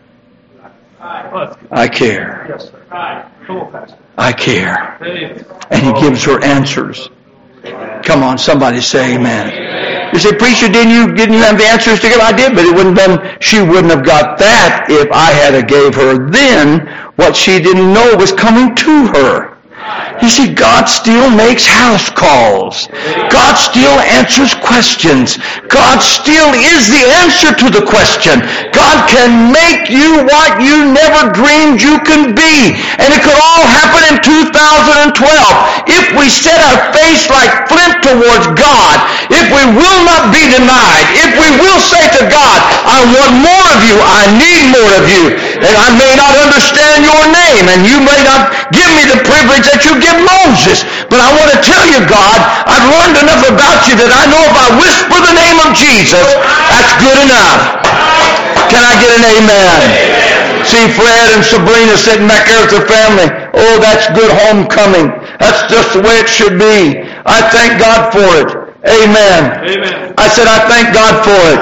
S1: I care. I care. And He gives her answers. Come on, somebody say amen. You say, preacher, didn't you have the answers to give? I did, but she wouldn't have got that if I had gave her then what she didn't know was coming to her. You see, God still makes house calls. God still answers questions. God still is the answer to the question. God can make you what you never dreamed you can be. And it could all happen in 2012 if we set our face like flint towards God, if we will not be denied, if we will say to God, I want more of you, I need more of you, and I may not understand your name, and you may not give me the privilege that you give Moses, but I want to tell you, God, I've learned enough about you that I know if I whisper the name of Jesus, that's good enough. Can I get an amen? See Fred and Sabrina sitting back there with their family. Oh, that's good homecoming. That's just the way it should be. I thank God for it. Amen. Amen. I said I thank God for it.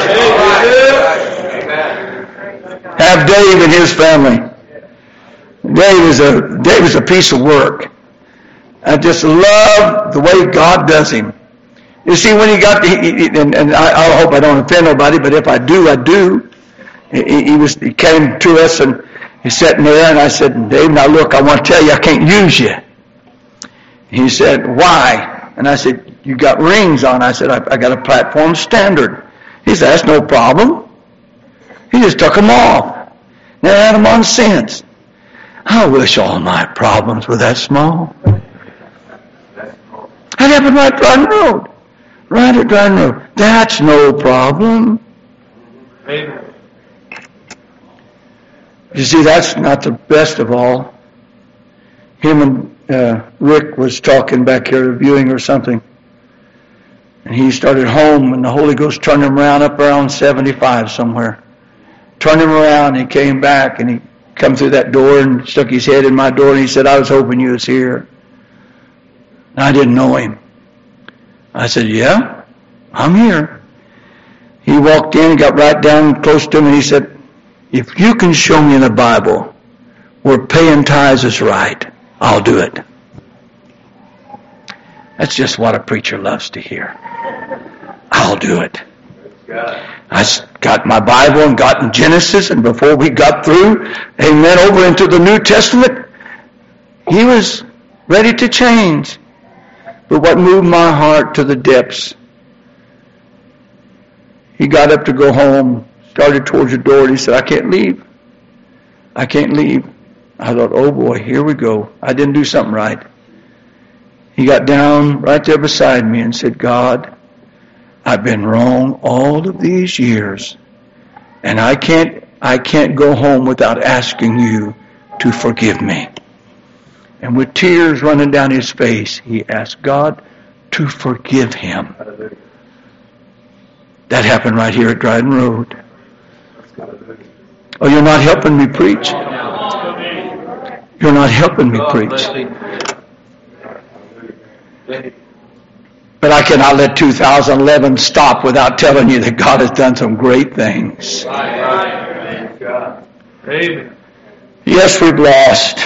S1: Amen. Have Dave and his family. Dave is a piece of work. I just love the way God does him. You see, when he got and I hope I don't offend nobody, but if I do, I do. He came to us and he's sitting there, and I said, Dave, now look, I want to tell you I can't use you. He said, why? And I said, you got rings on. I said, I got a platform standard. He said, that's no problem. He just took them off. Never had them on since. I wish all my problems were that small. That happened right at Dryden Road. Right at Dryden Road. That's no problem. Amen. You see, that's not the best of all. Him and Rick was talking back here, reviewing or something. And he started home, and the Holy Ghost turned him around up around 75 somewhere. Turned him around, and he came back, and he come through that door and stuck his head in my door, and he said, I was hoping you was here. And I didn't know him. I said, yeah, I'm here. He walked in and got right down close to me, and he said, if you can show me in the Bible where paying tithes is right, I'll do it. That's just what a preacher loves to hear. I'll do it. I got my Bible and got in Genesis, and before we got through, amen, over into the New Testament, he was ready to change. But what moved my heart to the depths, he got up to go home, started towards the door, and he said, I can't leave. I can't leave. I thought, oh boy, here we go. I didn't do something right. He got down right there beside me and said, God, I've been wrong all of these years, and I can't go home without asking you to forgive me. And with tears running down his face, he asked God to forgive him. That happened right here at Dryden Road. Oh, you're not helping me preach. You're not helping me preach. But I cannot let 2011 stop without telling you that God has done some great things.
S3: Amen.
S1: Yes, we've lost.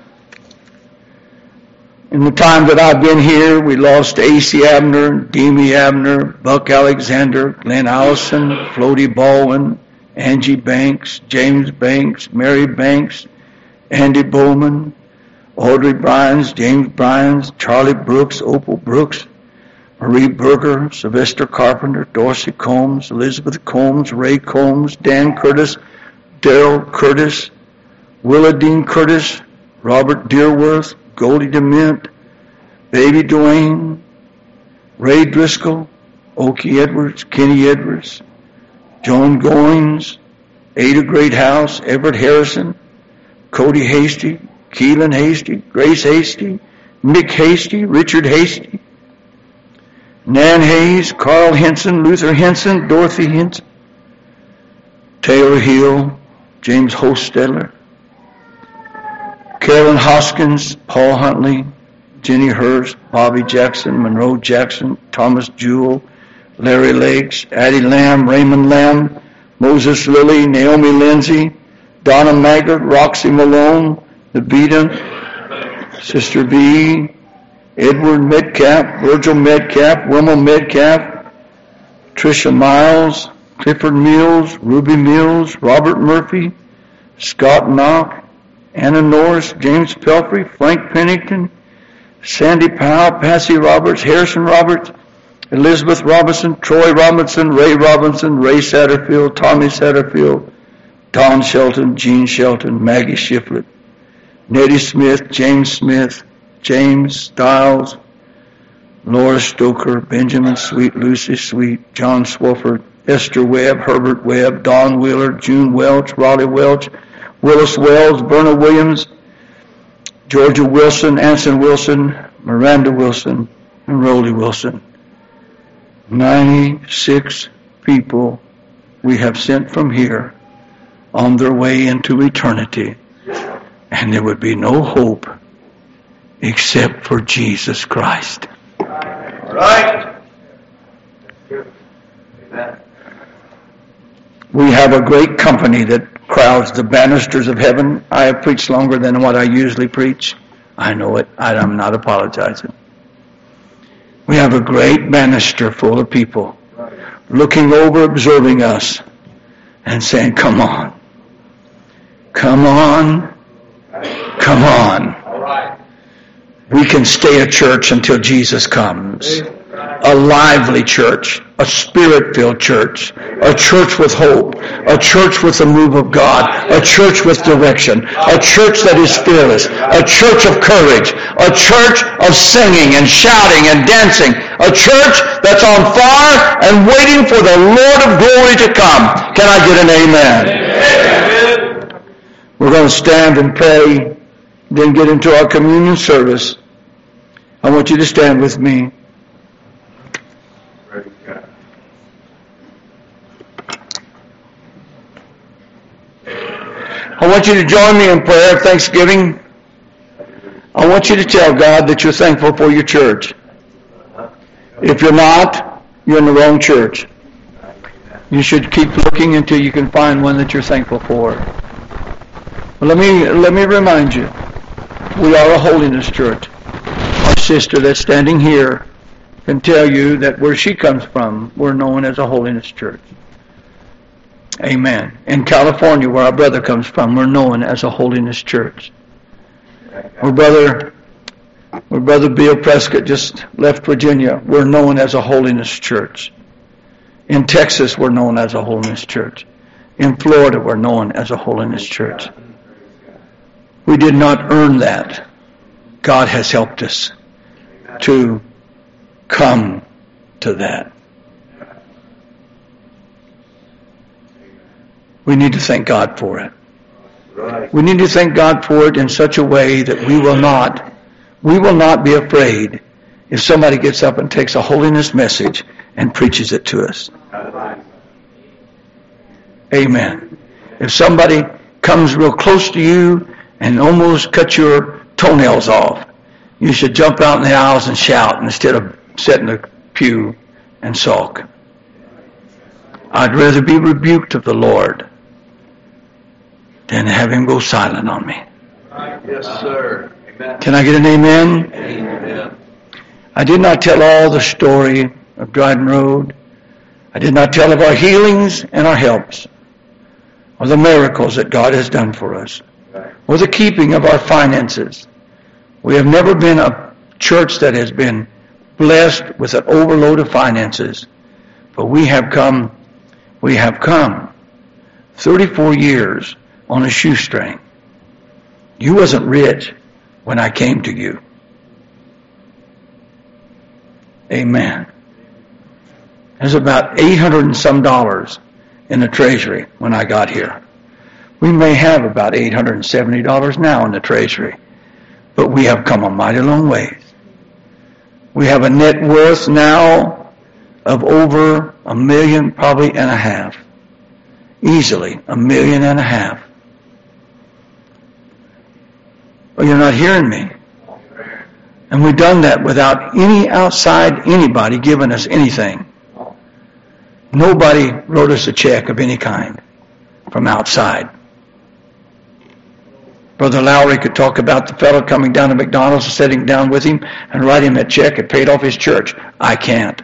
S1: In the time that I've been here, we lost A.C. Abner, Demi Abner, Buck Alexander, Glenn Allison, Floaty Baldwin, Angie Banks, James Banks, Mary Banks, Andy Bowman, Audrey Bryans, James Bryans, Charlie Brooks, Opal Brooks, Marie Berger, Sylvester Carpenter, Dorsey Combs, Elizabeth Combs, Ray Combs, Dan Curtis, Darrell Curtis, Willa Dean Curtis, Robert Dearworth, Goldie DeMint, Baby Dwayne, Ray Driscoll, Okie Edwards, Kenny Edwards, Joan Goins, Ada Greathouse, Everett Harrison, Cody Hasty, Keelan Hasty, Grace Hasty, Mick Hasty, Richard Hasty, Nan Hayes, Carl Henson, Luther Henson, Dorothy Henson, Taylor Hill, James Hostetler, Carolyn Hoskins, Paul Huntley, Jenny Hurst, Bobby Jackson, Monroe Jackson, Thomas Jewell, Larry Lakes, Addie Lamb, Raymond Lamb, Moses Lilly, Naomi Lindsay, Donna Maggard, Roxy Malone, Nabita, Sister B, Edward Metcalf, Virgil Metcalf, Wilma Metcalf, Tricia Miles, Clifford Mills, Ruby Mills, Robert Murphy, Scott Knock, Anna Norris, James Pelfrey, Frank Pennington, Sandy Powell, Patsy Roberts, Harrison Roberts, Elizabeth Robinson, Troy Robinson, Ray Satterfield, Tommy Satterfield, Don Shelton, Gene Shelton, Maggie Shiflett, Nettie Smith, James Stiles, Laura Stoker, Benjamin Sweet, Lucy Sweet, John Swofford, Esther Webb, Herbert Webb, Don Wheeler, June Welch, Raleigh Welch, Willis Wells, Berna Williams, Georgia Wilson, Anson Wilson, Miranda Wilson, and Rolly Wilson. 96 people we have sent from here on their way into eternity, and there would be no hope except for Jesus Christ.
S3: Right. Amen.
S1: We have a great company that crowds the banisters of heaven. I have preached longer than what I usually preach. I know it. I'm not apologizing. We have a great banister full of people looking over, observing us, and saying, come on. Come on. Come on.
S3: All right.
S1: We can stay a church until Jesus comes. A lively church, a spirit-filled church, a church with hope, a church with the move of God, a church with direction, a church that is fearless, a church of courage, a church of singing and shouting and dancing, a church that's on fire and waiting for the Lord of glory to come. Can I get an amen? Amen. We're going to stand and pray, then get into our communion service. I want you to stand with me. I want you to join me in prayer of thanksgiving. I want you to tell God that you're thankful for your church. If you're not, you're in the wrong church. You should keep looking until you can find one that you're thankful for. Let me remind you, we are a holiness church. Our sister that's standing here can tell you that where she comes from, we're known as a holiness church. Amen. In California, where our brother comes from, we're known as a holiness church. Where Brother Bill Prescott just left Virginia, we're known as a holiness church. In Texas, we're known as a holiness church. In Florida, we're known as a holiness church. We did not earn that. God has helped us to come to that. We need to thank God for it. We need to thank God for it in such a way that we will not be afraid if somebody gets up and takes a holiness message and preaches it to us. Amen. If somebody comes real close to you and almost cuts your toenails off, you should jump out in the aisles and shout instead of sit in the pew and sulk. I'd rather be rebuked of the Lord than have him go silent on me.
S3: Yes, sir. Amen.
S1: Can I get an amen?
S3: Amen.
S1: I did not tell all the story of Dryden Road. I did not tell of our healings and our helps, or the miracles that God has done for us, or the keeping of our finances. We have never been a church that has been blessed with an overload of finances, but we have come 34 years on a shoestring. You wasn't rich when I came to you. Amen. There's about $800 and some in the treasury when I got here. We may have about $870 now in the treasury, but we have come a mighty long ways. We have a net worth now of over $1 million, probably and a half. Easily $1.5 million. Well, you're not hearing me. And we've done that without any outside anybody giving us anything. Nobody wrote us a check of any kind from outside. Brother Lowry could talk about the fellow coming down to McDonald's and sitting down with him and write him a check and paid off his church. I can't.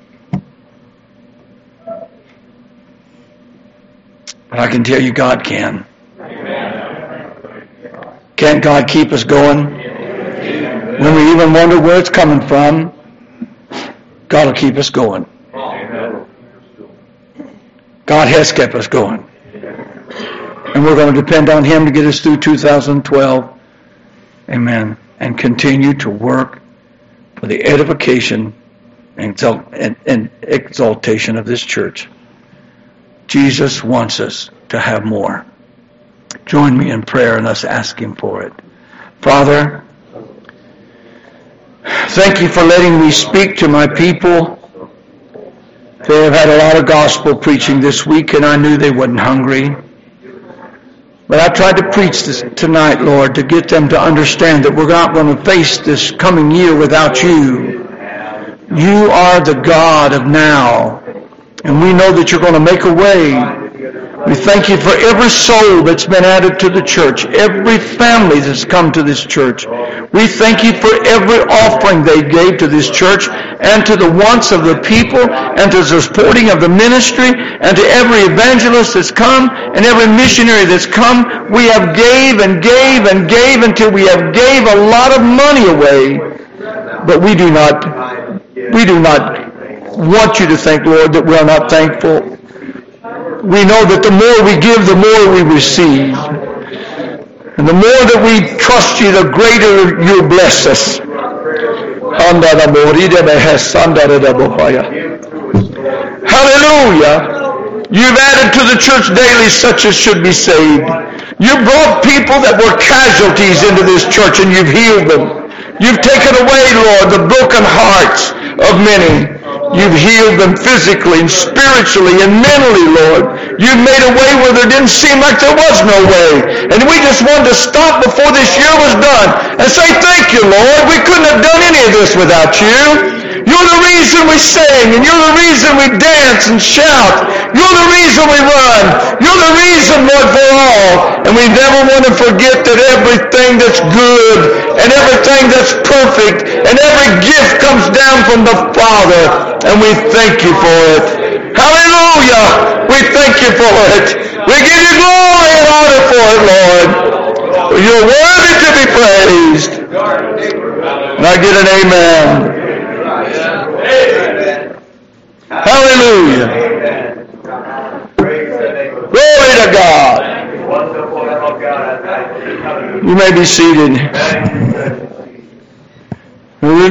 S1: But I can tell you God can. Can't God keep us going? When we even wonder where it's coming from, God will keep us going. God has kept us going. And we're going to depend on Him to get us through 2012. Amen. And continue to work for the edification and exaltation of this church. Jesus wants us to have more. Join me in prayer and us ask Him for it. Father, thank you for letting me speak to my people. They have had a lot of gospel preaching this week, and I knew they wasn't hungry. But I tried to preach this tonight, Lord, to get them to understand that we're not going to face this coming year without you. You are the God of now, and we know that you're going to make a way. We thank you for every soul that's been added to the church, every family that's come to this church. We thank you for every offering they gave to this church and to the wants of the people and to the supporting of the ministry and to every evangelist that's come and every missionary that's come. We have gave and gave and gave until we have gave a lot of money away. But we do not want you to think, Lord, that we are not thankful. We know that the more we give, the more we receive. And the more that we trust you, the greater you bless us. Hallelujah. You've added to the church daily such as should be saved. You brought people that were casualties into this church and you've healed them. You've taken away, Lord, the broken hearts of many. You've healed them physically and spiritually and mentally, Lord. You've made a way where there didn't seem like there was no way. And we just wanted to stop before this year was done and say, thank you, Lord. We couldn't have done any of this without you. You're the reason we sing, and you're the reason we dance and shout. You're the reason we run. You're the reason, Lord, for all. And we never want to forget that everything that's good and everything that's perfect and every gift comes down from the Father. And we thank you for it. Hallelujah! We thank you for it. We give you glory and honor for it, Lord. You're worthy to be praised. And I get an amen. Hallelujah. Glory to God. You may be seated.